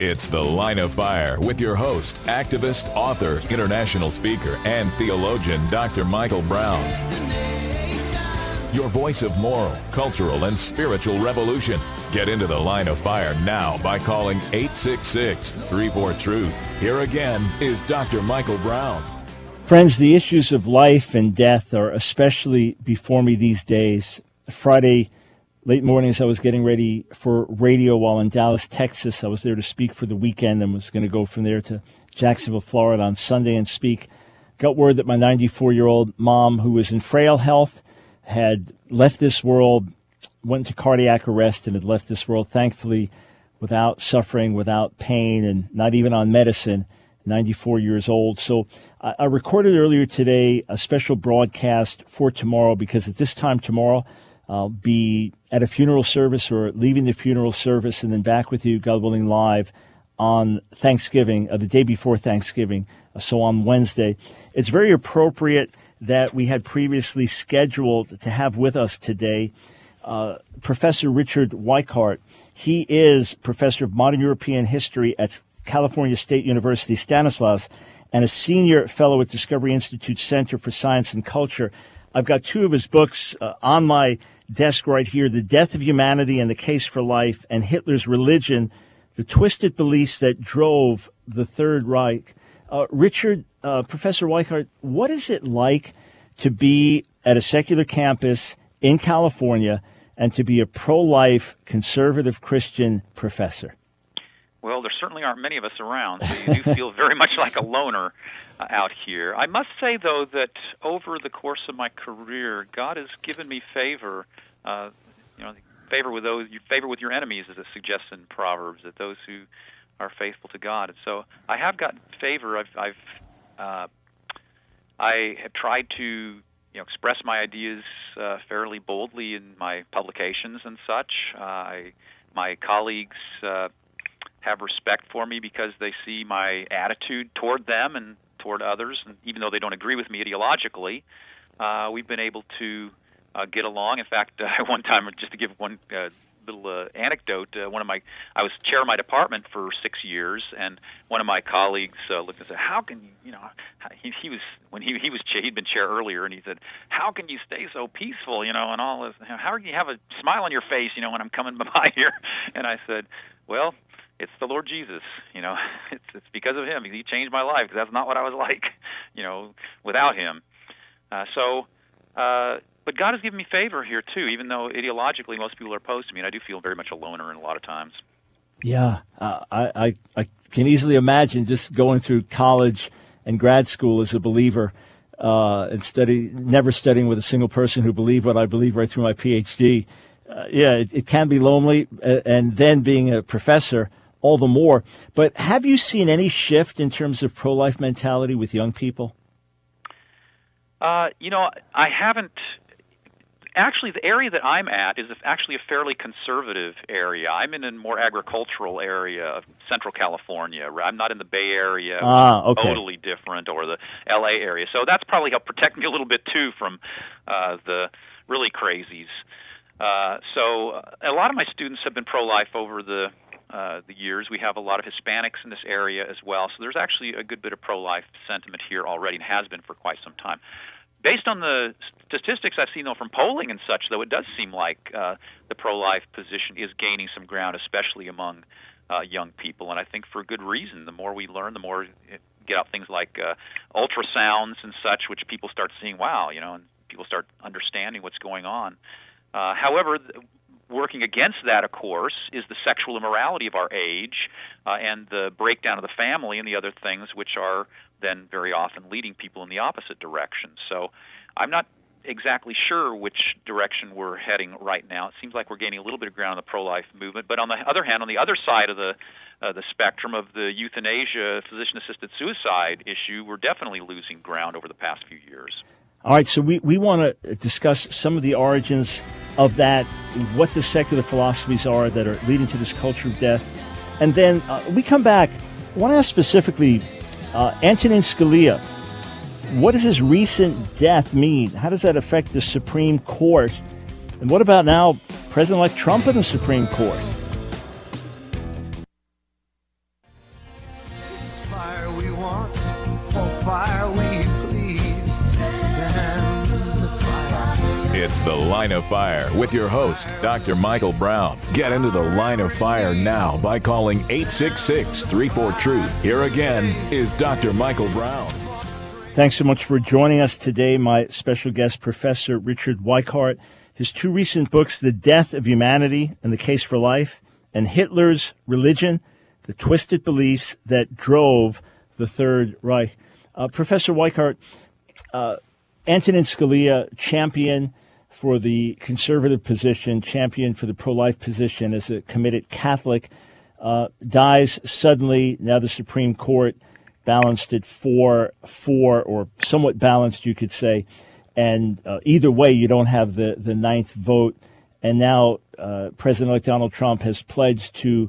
It's The Line of Fire with your host, activist, author, international speaker, and theologian, Doctor Michael Brown. Your voice of moral, cultural, and spiritual revolution. Get into The Line of Fire now by calling eight six six, three four, truth. Here again is Doctor Michael Brown. Friends, the issues of life and death are especially before me these days. Friday late mornings, I was getting ready for radio while in Dallas, Texas. I was there to speak for the weekend and was going to go from there to Jacksonville, Florida on Sunday and speak. Got word that my ninety-four-year-old mom, who was in frail health, had left this world, went into cardiac arrest and had left this world, thankfully, without suffering, without pain, and not even on medicine, ninety-four years old. So I, I recorded earlier today a special broadcast for tomorrow because at this time tomorrow, I'll be at a funeral service or leaving the funeral service and then back with you, God willing, live on Thanksgiving, uh, the day before Thanksgiving, uh, so on Wednesday. It's very appropriate that we had previously scheduled to have with us today uh, Professor Richard Weichart. He is Professor of Modern European History at California State University, Stanislaus, and a Senior Fellow at Discovery Institute Center for Science and Culture. I've got two of his books uh, on my desk right here, The Death of Humanity and the Case for Life, and Hitler's Religion, the Twisted Beliefs That Drove the Third Reich. Uh, Richard, uh, Professor Weichart, what is it like to be at a secular campus in California and to be a pro-life, conservative Christian professor? Well, there certainly aren't many of us around, so you do feel very much like a loner uh, out here. I must say, though, that over the course of my career, God has given me favor, uh, you know, favor with those, favor with your enemies, as it suggests in Proverbs, that those who are faithful to God. And so I have gotten favor. I've, I've uh, I have tried to, you know, express my ideas uh, fairly boldly in my publications and such. Uh, I, my colleagues Uh, have respect for me because they see my attitude toward them and toward others, and even though they don't agree with me ideologically, uh, we've been able to uh, get along. In fact, uh, one time, just to give one uh, little uh, anecdote, uh, one of my I was chair of my department for six years, and one of my colleagues uh, looked and said, "How can you, you know?" He, he was when he he was chair, he'd been chair earlier, and he said, "How can you stay so peaceful, you know, and all this? How can you have a smile on your face, you know, when I'm coming by here?" And I said, "Well, it's the Lord Jesus, you know. It's it's because of Him. He changed my life because that's not what I was like, you know, without Him." Uh, so, uh, but God has given me favor here too, even though ideologically most people are opposed to me, and I do feel very much a loner in a lot of times. Yeah, uh, I, I I can easily imagine just going through college and grad school as a believer uh, and study, never studying with a single person who believed what I believe right through my P H D. Uh, yeah, it, it can be lonely, uh, and then being a professor, all the more. But have you seen any shift in terms of pro-life mentality with young people? Uh, you know, I haven't. Actually, the area that I'm at is actually a fairly conservative area. I'm in a more agricultural area of Central California. I'm not in the Bay Area, ah, okay. Totally different, or the L A area. So that's probably helped protect me a little bit, too, from uh, the really crazies. Uh, so uh, a lot of my students have been pro-life over the Uh, the years. We have a lot of Hispanics in this area as well, so there's actually a good bit of pro-life sentiment here already and has been for quite some time. Based on the statistics I've seen, though, from polling and such, though, it does seem like uh, the pro-life position is gaining some ground, especially among uh, young people, and I think for good reason. The more we learn, the more we get out things like uh, ultrasounds and such, which people start seeing, wow, you know, and people start understanding what's going on. Uh, however, th- Working against that, of course, is the sexual immorality of our age uh, and the breakdown of the family and the other things, which are then very often leading people in the opposite direction. So I'm not exactly sure which direction we're heading right now. It seems like we're gaining a little bit of ground on the pro-life movement. But on the other hand, on the other side of the uh, the spectrum of the euthanasia, physician-assisted suicide issue, we're definitely losing ground over the past few years. All right, so we, we want to discuss some of the origins of that, what the secular philosophies are that are leading to this culture of death. And then uh, we come back, I want to ask specifically, uh, Antonin Scalia, what does his recent death mean? How does that affect the Supreme Court? And what about now President-elect Trump in the Supreme Court? fire, will you please stand the fire? It's The Line of Fire with your host, Doctor Michael Brown. Get into the Line of Fire now by calling eight six six, three four, truth. Here again is Doctor Michael Brown. Thanks so much for joining us today. My special guest, Professor Richard Weikart. His two recent books, The Death of Humanity and the Case for Life, and Hitler's Religion, The Twisted Beliefs That Drove the Third Reich. Uh, Professor Weikart, uh, Antonin Scalia, champion for the conservative position, champion for the pro-life position as a committed Catholic, uh, dies suddenly. Now the Supreme Court balanced it four four, or somewhat balanced, you could say. And uh, either way, you don't have the, the ninth vote. And now uh, President-elect Donald Trump has pledged to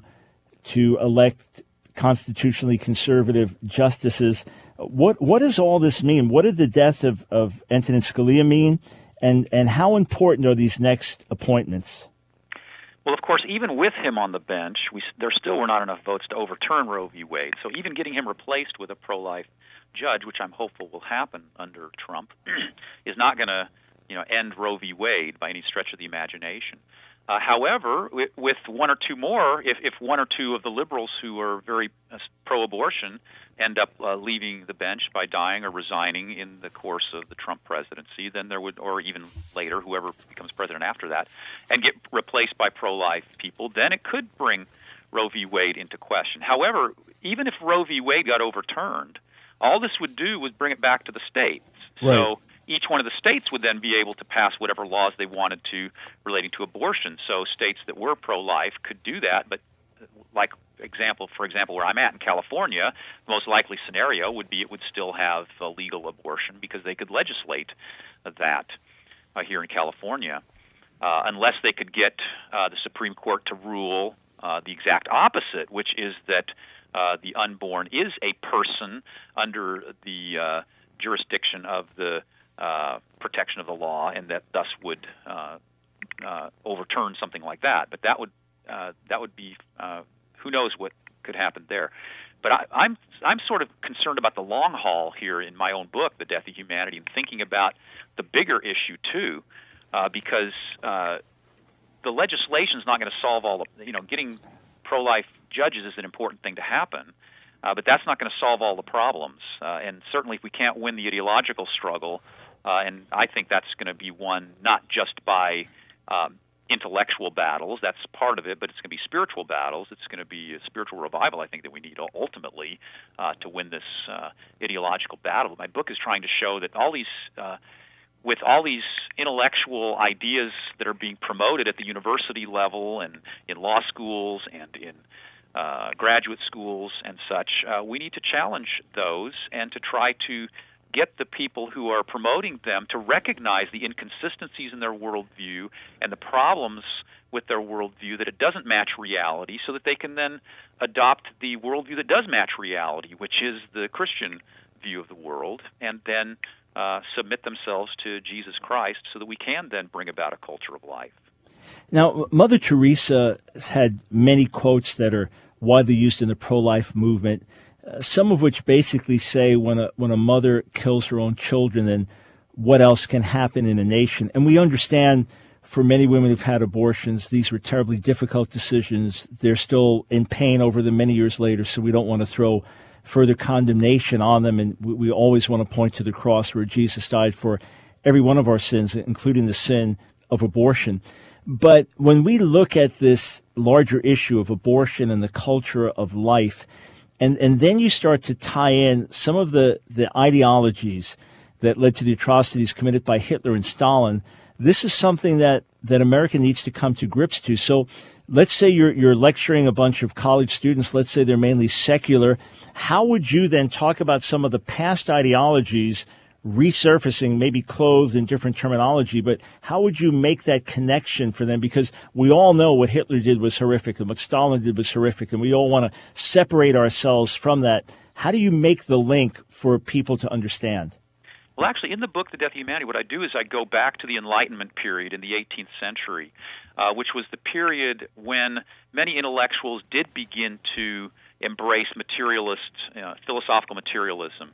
to elect constitutionally conservative justices. What what does all this mean? What did the death of, of Antonin Scalia mean? And, and how important are these next appointments? Well, of course, even with him on the bench, we, there still were not enough votes to overturn Roe v. Wade. So even getting him replaced with a pro-life judge, which I'm hopeful will happen under Trump, is not going to, you know, end Roe v. Wade by any stretch of the imagination. Uh, however, with, with one or two more, if, if one or two of the liberals who are very uh, pro-abortion end up uh, leaving the bench by dying or resigning in the course of the Trump presidency, then there would, or even later, whoever becomes president after that, and get replaced by pro-life people, then it could bring Roe v. Wade into question. However, even if Roe v. Wade got overturned, all this would do was bring it back to the states. Right. So each one of the states would then be able to pass whatever laws they wanted to relating to abortion. So states that were pro-life could do that, but like example, for example, where I'm at in California, the most likely scenario would be it would still have uh, legal abortion because they could legislate that uh, here in California, uh, unless they could get uh, the Supreme Court to rule uh, the exact opposite, which is that uh, the unborn is a person under the uh, jurisdiction of the uh, protection of the law, and that thus would uh, uh, overturn something like that. But that would uh, that would be uh, who knows what could happen there. But I, I'm I'm sort of concerned about the long haul here in my own book, The Death of Humanity, and thinking about the bigger issue too, uh, because uh, the legislation is not going to solve all the, you know, getting pro-life judges is an important thing to happen, uh, but that's not going to solve all the problems. Uh, and certainly if we can't win the ideological struggle, uh, and I think that's going to be won not just by um, intellectual battles, that's part of it, but it's going to be spiritual battles. It's going to be a spiritual revival, I think, that we need ultimately uh, to win this uh, ideological battle. My book is trying to show that all these, uh, with all these intellectual ideas that are being promoted at the university level and in law schools and in uh, graduate schools and such, uh, we need to challenge those and to try to get the people who are promoting them to recognize the inconsistencies in their worldview and the problems with their worldview, that it doesn't match reality, so that they can then adopt the worldview that does match reality, which is the Christian view of the world, and then uh, submit themselves to Jesus Christ so that we can then bring about a culture of life. Now, Mother Teresa has had many quotes that are widely used in the pro-life movement, Uh, some of which basically say when a when a mother kills her own children, then what else can happen in a nation? And we understand for many women who've had abortions, these were terribly difficult decisions. They're still in pain over them many years later, so we don't want to throw further condemnation on them. And we, we always want to point to the cross where Jesus died for every one of our sins, including the sin of abortion. But when we look at this larger issue of abortion and the culture of life, And and then you start to tie in some of the, the ideologies that led to the atrocities committed by Hitler and Stalin. This is something that, that America needs to come to grips to. So let's say you're you're lecturing a bunch of college students. Let's say they're mainly secular. How would you then talk about some of the past ideologies resurfacing, maybe clothed in different terminology, but how would you make that connection for them? Because we all know what Hitler did was horrific and what Stalin did was horrific, and we all want to separate ourselves from that. How do you make the link for people to understand? Well, actually, in the book, The Death of Humanity, what I do is I go back to the Enlightenment period in the eighteenth century, uh, which was the period when many intellectuals did begin to embrace materialist, uh, philosophical materialism.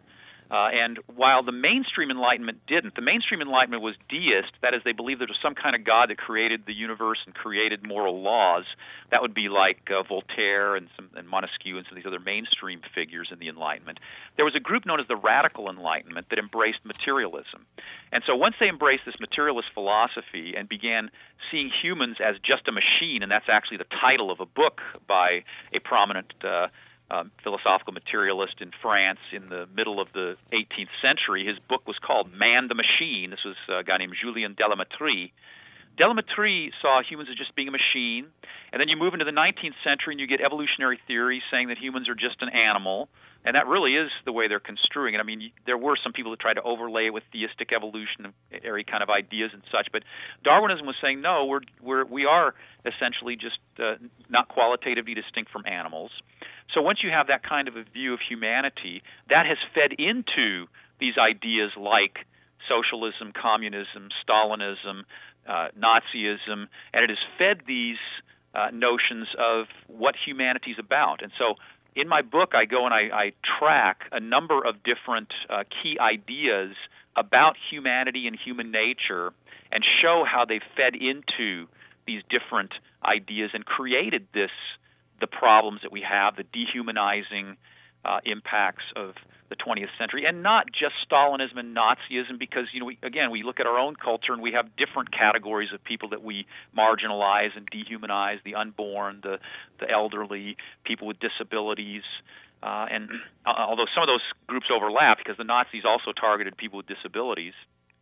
Uh, and while the mainstream Enlightenment didn't, the mainstream Enlightenment was deist, that is, they believed there was some kind of God that created the universe and created moral laws. That would be like uh, Voltaire and, some, and Montesquieu and some of these other mainstream figures in the Enlightenment. There was a group known as the Radical Enlightenment that embraced materialism. And so once they embraced this materialist philosophy and began seeing humans as just a machine, and that's actually the title of a book by a prominent uh, Um, philosophical materialist in France in the middle of the eighteenth century. His book was called Man the Machine. This was a guy named Julien Delametre. Delametre saw humans as just being a machine, and then you move into the nineteenth century and you get evolutionary theory saying that humans are just an animal, and that really is the way they're construing it. I mean, there were some people that tried to overlay it with theistic evolutionary kind of ideas and such, but Darwinism was saying, no, we're, we're, we are essentially just uh, not qualitatively distinct from animals. So once you have that kind of a view of humanity, that has fed into these ideas like socialism, communism, Stalinism, uh, Nazism, and it has fed these uh, notions of what humanity is about. And so in my book, I go and I, I track a number of different uh, key ideas about humanity and human nature and show how they fed into these different ideas and created this the problems that we have, the dehumanizing uh, impacts of the twentieth century, and not just Stalinism and Nazism, because, you know, we, again, we look at our own culture and we have different categories of people that we marginalize and dehumanize, the unborn, the, the elderly, people with disabilities, uh, and uh, although some of those groups overlap, because the Nazis also targeted people with disabilities,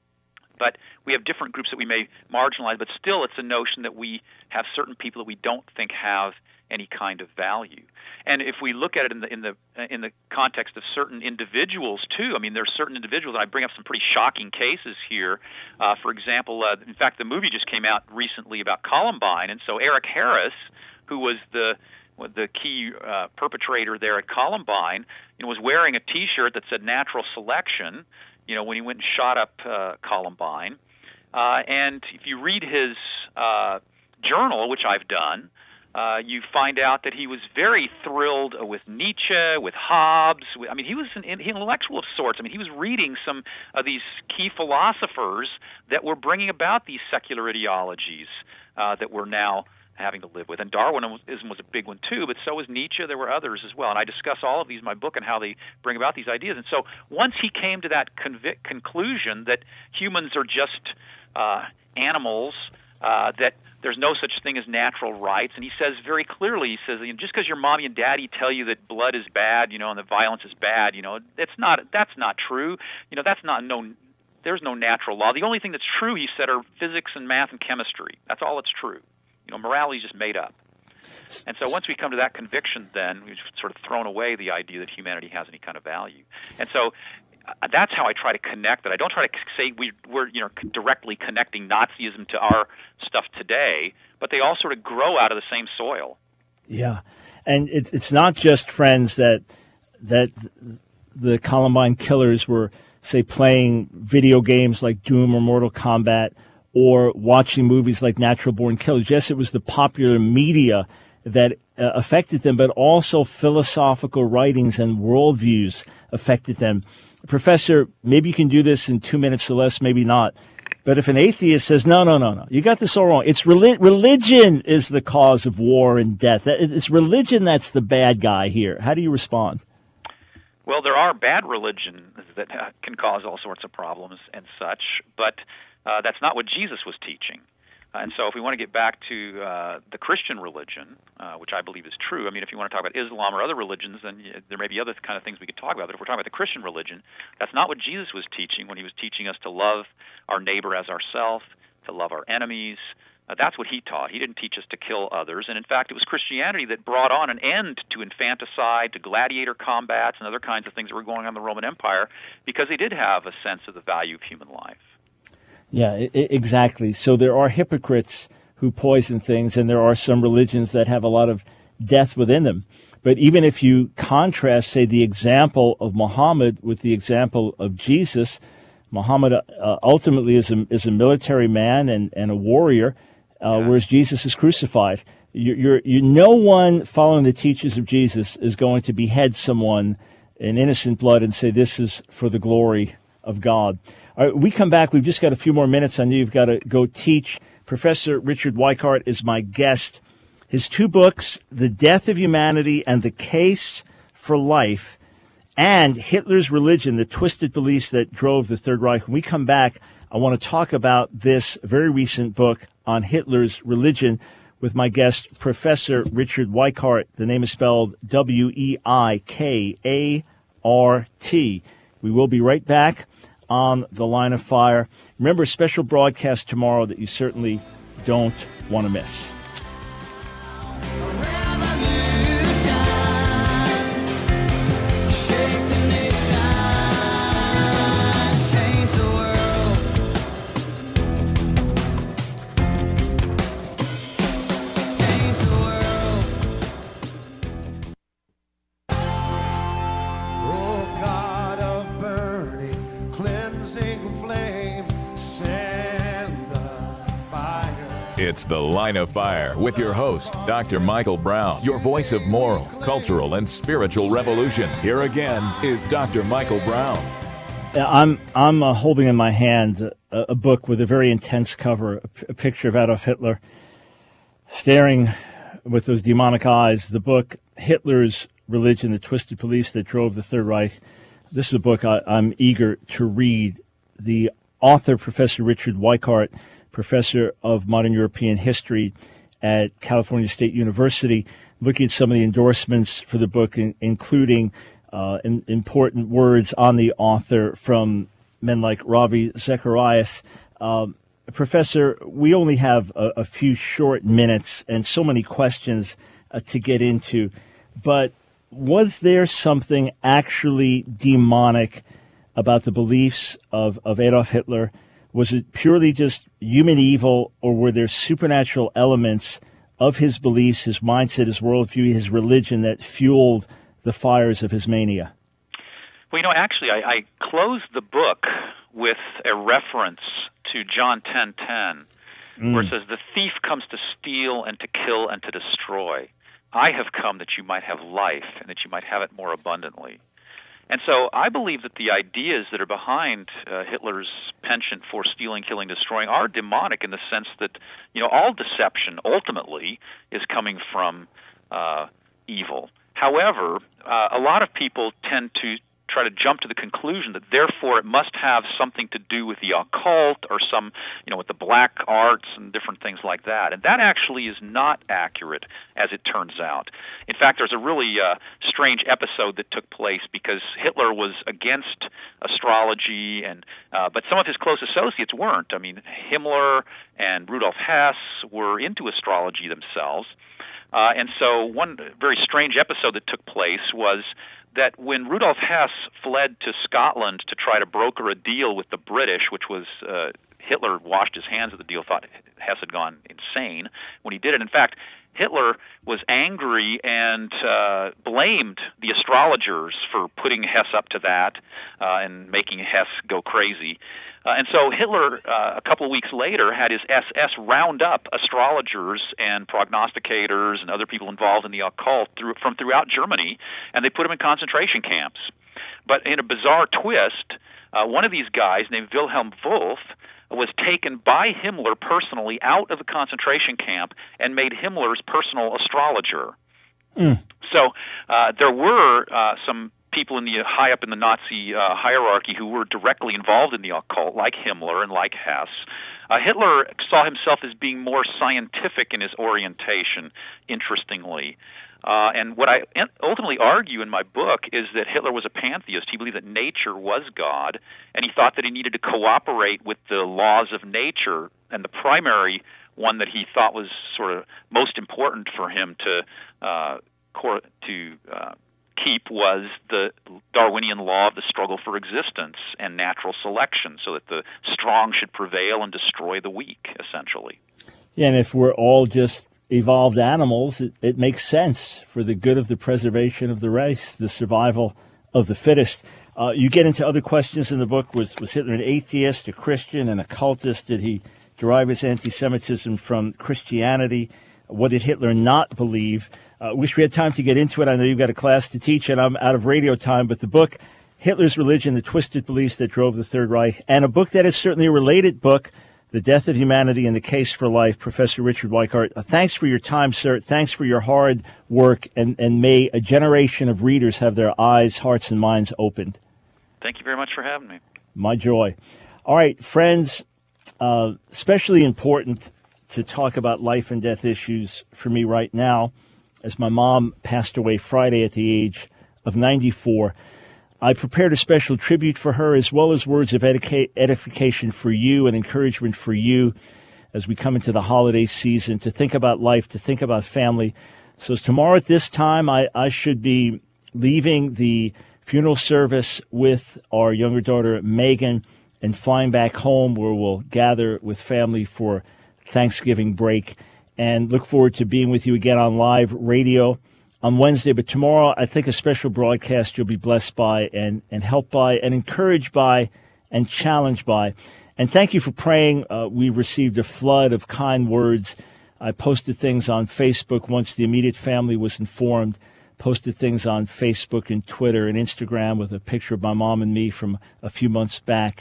but we have different groups that we may marginalize, but still it's a notion that we have certain people that we don't think have any kind of value. And if we look at it in the in the in the context of certain individuals too, I mean, there are certain individuals, and I bring up some pretty shocking cases here. Uh, for example, uh, in fact, the movie just came out recently about Columbine, and so Eric Harris, who was the the key uh, perpetrator there at Columbine, you know, was wearing a T-shirt that said "Natural Selection," you know, when he went and shot up uh, Columbine. Uh, and if you read his uh, journal, which I've done, Uh, you find out that he was very thrilled with Nietzsche, with Hobbes. I mean, he was an intellectual of sorts. I mean, he was reading some of these key philosophers that were bringing about these secular ideologies uh, that we're now having to live with. And Darwinism was a big one too, but so was Nietzsche. There were others as well. And I discuss all of these in my book and how they bring about these ideas. And so once he came to that convic- conclusion that humans are just uh, animals, uh, that there's no such thing as natural rights, and he says very clearly, he says, you know, just because your mommy and daddy tell you that blood is bad, you know, and that violence is bad, you know, it's not. That's not true. You know, that's not no. There's no natural law. The only thing that's true, he said, are physics and math and chemistry. That's all that's true. You know, morality is just made up. And so once we come to that conviction, then we've sort of thrown away the idea that humanity has any kind of value. And so that's how I try to connect it. I don't try to say we, we're you know directly connecting Nazism to our stuff today, but they all sort of grow out of the same soil. Yeah, and it's it's not just, friends, that that the Columbine killers were, say, playing video games like Doom or Mortal Kombat, or watching movies like Natural Born Killers. Yes, it was the popular media that uh, affected them, but also philosophical writings and worldviews affected them. Professor, maybe you can do this in two minutes or less, maybe not. But if an atheist says, no, no, no, no, you got this all wrong. It's relig- religion is the cause of war and death. It's religion that's the bad guy here. How do you respond? Well, there are bad religions that uh, can cause all sorts of problems and such, but uh, that's not what Jesus was teaching. Uh, and so if we want to get back to uh, the Christian religion, uh, which I believe is true, I mean, if you want to talk about Islam or other religions, then uh, there may be other kind of things we could talk about. But if we're talking about the Christian religion, that's not what Jesus was teaching when he was teaching us to love our neighbor as ourselves, to love our enemies. Uh, that's what he taught. He didn't teach us to kill others. And in fact, it was Christianity that brought on an end to infanticide, to gladiator combats, and other kinds of things that were going on in the Roman Empire, because they did have a sense of the value of human life. Yeah, I- exactly. So there are hypocrites who poison things, and there are some religions that have a lot of death within them. But even if you contrast, say, the example of Muhammad with the example of Jesus, Muhammad uh, ultimately is a, is a military man and, and a warrior, uh, yeah. whereas Jesus is crucified. You're, you're, you, no one following the teachings of Jesus is going to behead someone in innocent blood and say this is for the glory of God. All right, we come back. We've just got a few more minutes. I know you've got to go teach. Professor Richard Weikart is my guest. His two books, The Death of Humanity and The Case for Life, and Hitler's Religion, the twisted beliefs that drove the Third Reich. When we come back, I want to talk about this very recent book on Hitler's religion with my guest, Professor Richard Weikart. The name is spelled W E I K A R T. We will be right back on The Line of Fire. Remember, a special broadcast tomorrow that you certainly don't want to miss. It's The Line of Fire with your host, Doctor Michael Brown, your voice of moral, cultural, and spiritual revolution. Here again is Doctor Michael Brown. I'm I'm uh, holding in my hand a, a book with a very intense cover, a, p- a picture of Adolf Hitler staring with those demonic eyes. The book, Hitler's Religion, the Twisted Beliefs That Drove the Third Reich. This is a book I, I'm eager to read. The author, Professor Richard Weikart, professor of modern European history at California State University, looking at some of the endorsements for the book, in, including uh, in, important words on the author from men like Ravi Zacharias. Um, Professor, we only have a, a few short minutes and so many questions uh, to get into, but was there something actually demonic about the beliefs of, of Adolf Hitler? Was it purely just human evil, or were there supernatural elements of his beliefs, his mindset, his worldview, his religion that fueled the fires of his mania? Well, you know, actually, I, I closed the book with a reference to John ten ten, mm. where it says, "The thief comes to steal and to kill and to destroy. I have come that you might have life and that you might have it more abundantly." And so I believe that the ideas that are behind uh, Hitler's penchant for stealing, killing, destroying are demonic in the sense that, you know, all deception ultimately is coming from uh, evil. However, uh, a lot of people tend to try to jump to the conclusion that therefore it must have something to do with the occult or some, you know, with the black arts and different things like that. And that actually is not accurate, as it turns out. In fact, there's a really uh, strange episode that took place because Hitler was against astrology, and uh, but some of his close associates weren't. I mean, Himmler and Rudolf Hess were into astrology themselves. Uh, and so one very strange episode that took place was that when Rudolf Hess fled to Scotland to try to broker a deal with the British, which was uh, Hitler washed his hands of the deal, thought Hess had gone insane when he did it. In fact, Hitler was angry and uh, blamed the astrologers for putting Hess up to that uh, and making Hess go crazy. Uh, and so Hitler, uh, a couple of weeks later, had his S S round up astrologers and prognosticators and other people involved in the occult through, from throughout Germany, and they put them in concentration camps. But in a bizarre twist, uh, one of these guys named Wilhelm Wolff was taken by Himmler personally out of the concentration camp and made Himmler's personal astrologer. Mm. So uh, there were uh, some people in the high up in the Nazi uh, hierarchy who were directly involved in the occult, like Himmler and like Hess. Uh, Hitler saw himself as being more scientific in his orientation, interestingly. Uh, and what I ultimately argue in my book is that Hitler was a pantheist. He believed that nature was God, and he thought that he needed to cooperate with the laws of nature. And the primary one that he thought was sort of most important for him to uh, cor- to uh, keep was the Darwinian law of the struggle for existence and natural selection, so that the strong should prevail and destroy the weak, essentially. Yeah, and if we're all just evolved animals, it, it makes sense for the good of the preservation of the race, the survival of the fittest. Uh, you get into other questions in the book. Was, was Hitler an atheist, a Christian, an occultist? Did he derive his anti-Semitism from Christianity? What did Hitler not believe? Uh, wish we had time to get into it. I know you've got a class to teach, and I'm out of radio time. But the book, Hitler's Religion, The Twisted Beliefs That Drove the Third Reich, and a book that is certainly a related book, The Death of Humanity and the Case for Life, Professor Richard Weikart. Uh, thanks for your time, sir. Thanks for your hard work, and, and may a generation of readers have their eyes, hearts, and minds opened. Thank you very much for having me. My joy. All right, friends, uh, especially important to talk about life and death issues for me right now, as my mom passed away Friday at the age of ninety-four. I prepared a special tribute for her, as well as words of edica- edification for you and encouragement for you as we come into the holiday season, to think about life, to think about family. So tomorrow at this time, I, I should be leaving the funeral service with our younger daughter, Megan, and flying back home, where we'll gather with family for Thanksgiving break, and look forward to being with you again on live radio on Wednesday. But tomorrow, I think a special broadcast you'll be blessed by and, and helped by and encouraged by and challenged by. And thank you for praying. Uh, we've received a flood of kind words. I posted things on Facebook once the immediate family was informed, posted things on Facebook and Twitter and Instagram with a picture of my mom and me from a few months back,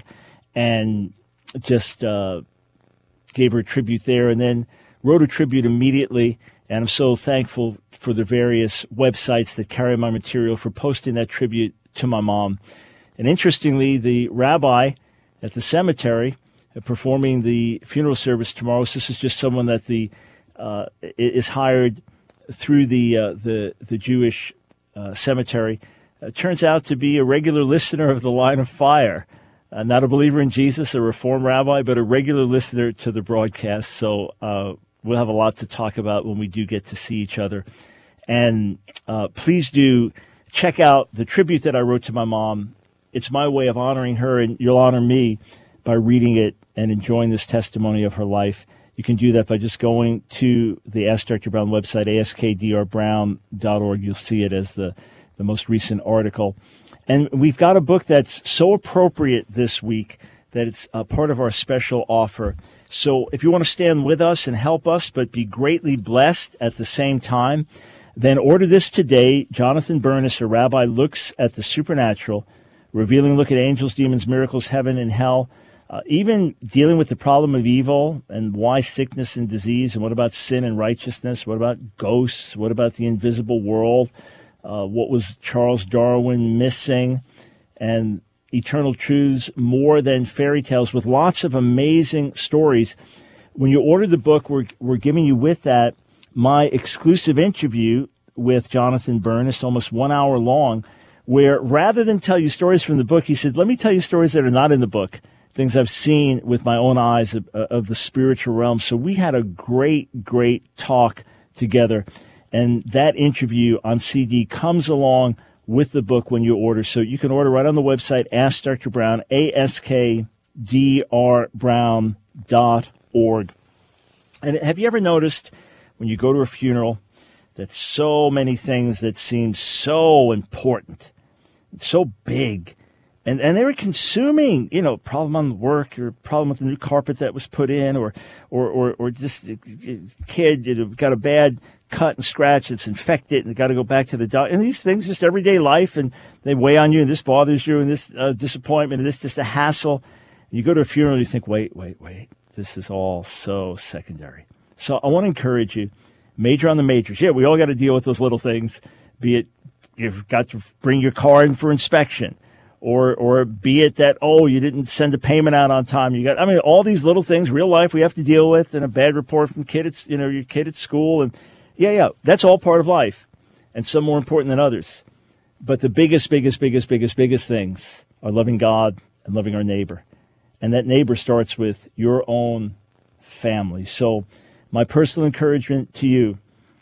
and just uh, gave her a tribute there, and then wrote a tribute immediately. And I'm so thankful for the various websites that carry my material for posting that tribute to my mom. And interestingly, the rabbi at the cemetery uh, performing the funeral service tomorrow, so this is just someone that the uh, is hired through the uh, the the Jewish uh, cemetery, uh, turns out to be a regular listener of the Line of Fire. Uh, not a believer in Jesus, a Reform rabbi, but a regular listener to the broadcast. So uh, we'll have a lot to talk about when we do get to see each other. And uh, please do check out the tribute that I wrote to my mom. It's my way of honoring her, and you'll honor me by reading it and enjoying this testimony of her life. You can do that by just going to the Ask Doctor Brown website, ask d r brown dot org. You'll see it as the, the most recent article. And we've got a book that's so appropriate this week that it's a part of our special offer. So if you want to stand with us and help us, but be greatly blessed at the same time, then order this today. Jonathan Bernis, a rabbi, looks at the supernatural, revealing a look at angels, demons, miracles, heaven and hell, uh, even dealing with the problem of evil and why sickness and disease, and what about sin and righteousness, what about ghosts, what about the invisible world, Uh, what was Charles Darwin missing, and eternal truths more than fairy tales, with lots of amazing stories. When you order the book, we're, we're giving you with that my exclusive interview with Jonathan Bernis, almost one hour long, where rather than tell you stories from the book, he said, let me tell you stories that are not in the book, things I've seen with my own eyes of, of the spiritual realm. So we had a great, great talk together. And that interview on C D comes along with the book when you order. So you can order right on the website, Ask Doctor Brown, A S K D R brown dot org. And have you ever noticed when you go to a funeral that so many things that seem so important, so big, and, and they were consuming, you know, problem on work, or problem with the new carpet that was put in, or or or, or just a kid, you know, got a bad cut and scratch, it's infected, and got to go back to the doctor. And these things, just everyday life, and they weigh on you, and this bothers you, and this uh, disappointment, and this just a hassle. You go to a funeral, and you think, wait, wait, wait, this is all so secondary. So I want to encourage you, major on the majors. Yeah, we all got to deal with those little things, be it you've got to bring your car in for inspection, or or be it that, oh, you didn't send a payment out on time. You got, I mean, all these little things, real life, we have to deal with, and a bad report from kid at, you know, your kid at school, and Yeah, yeah, that's all part of life, and some more important than others. But the biggest, biggest, biggest, biggest, biggest things are loving God and loving our neighbor. And that neighbor starts with your own family. So my personal encouragement to you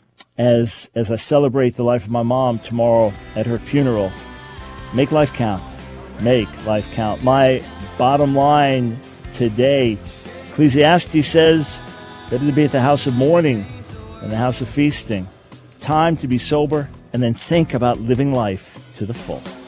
as, as I celebrate the life of my mom tomorrow at her funeral, make life count. Make life count. My bottom line today, Ecclesiastes says, better to be at the house of mourning in the house of feasting. Time to be sober and then think about living life to the full.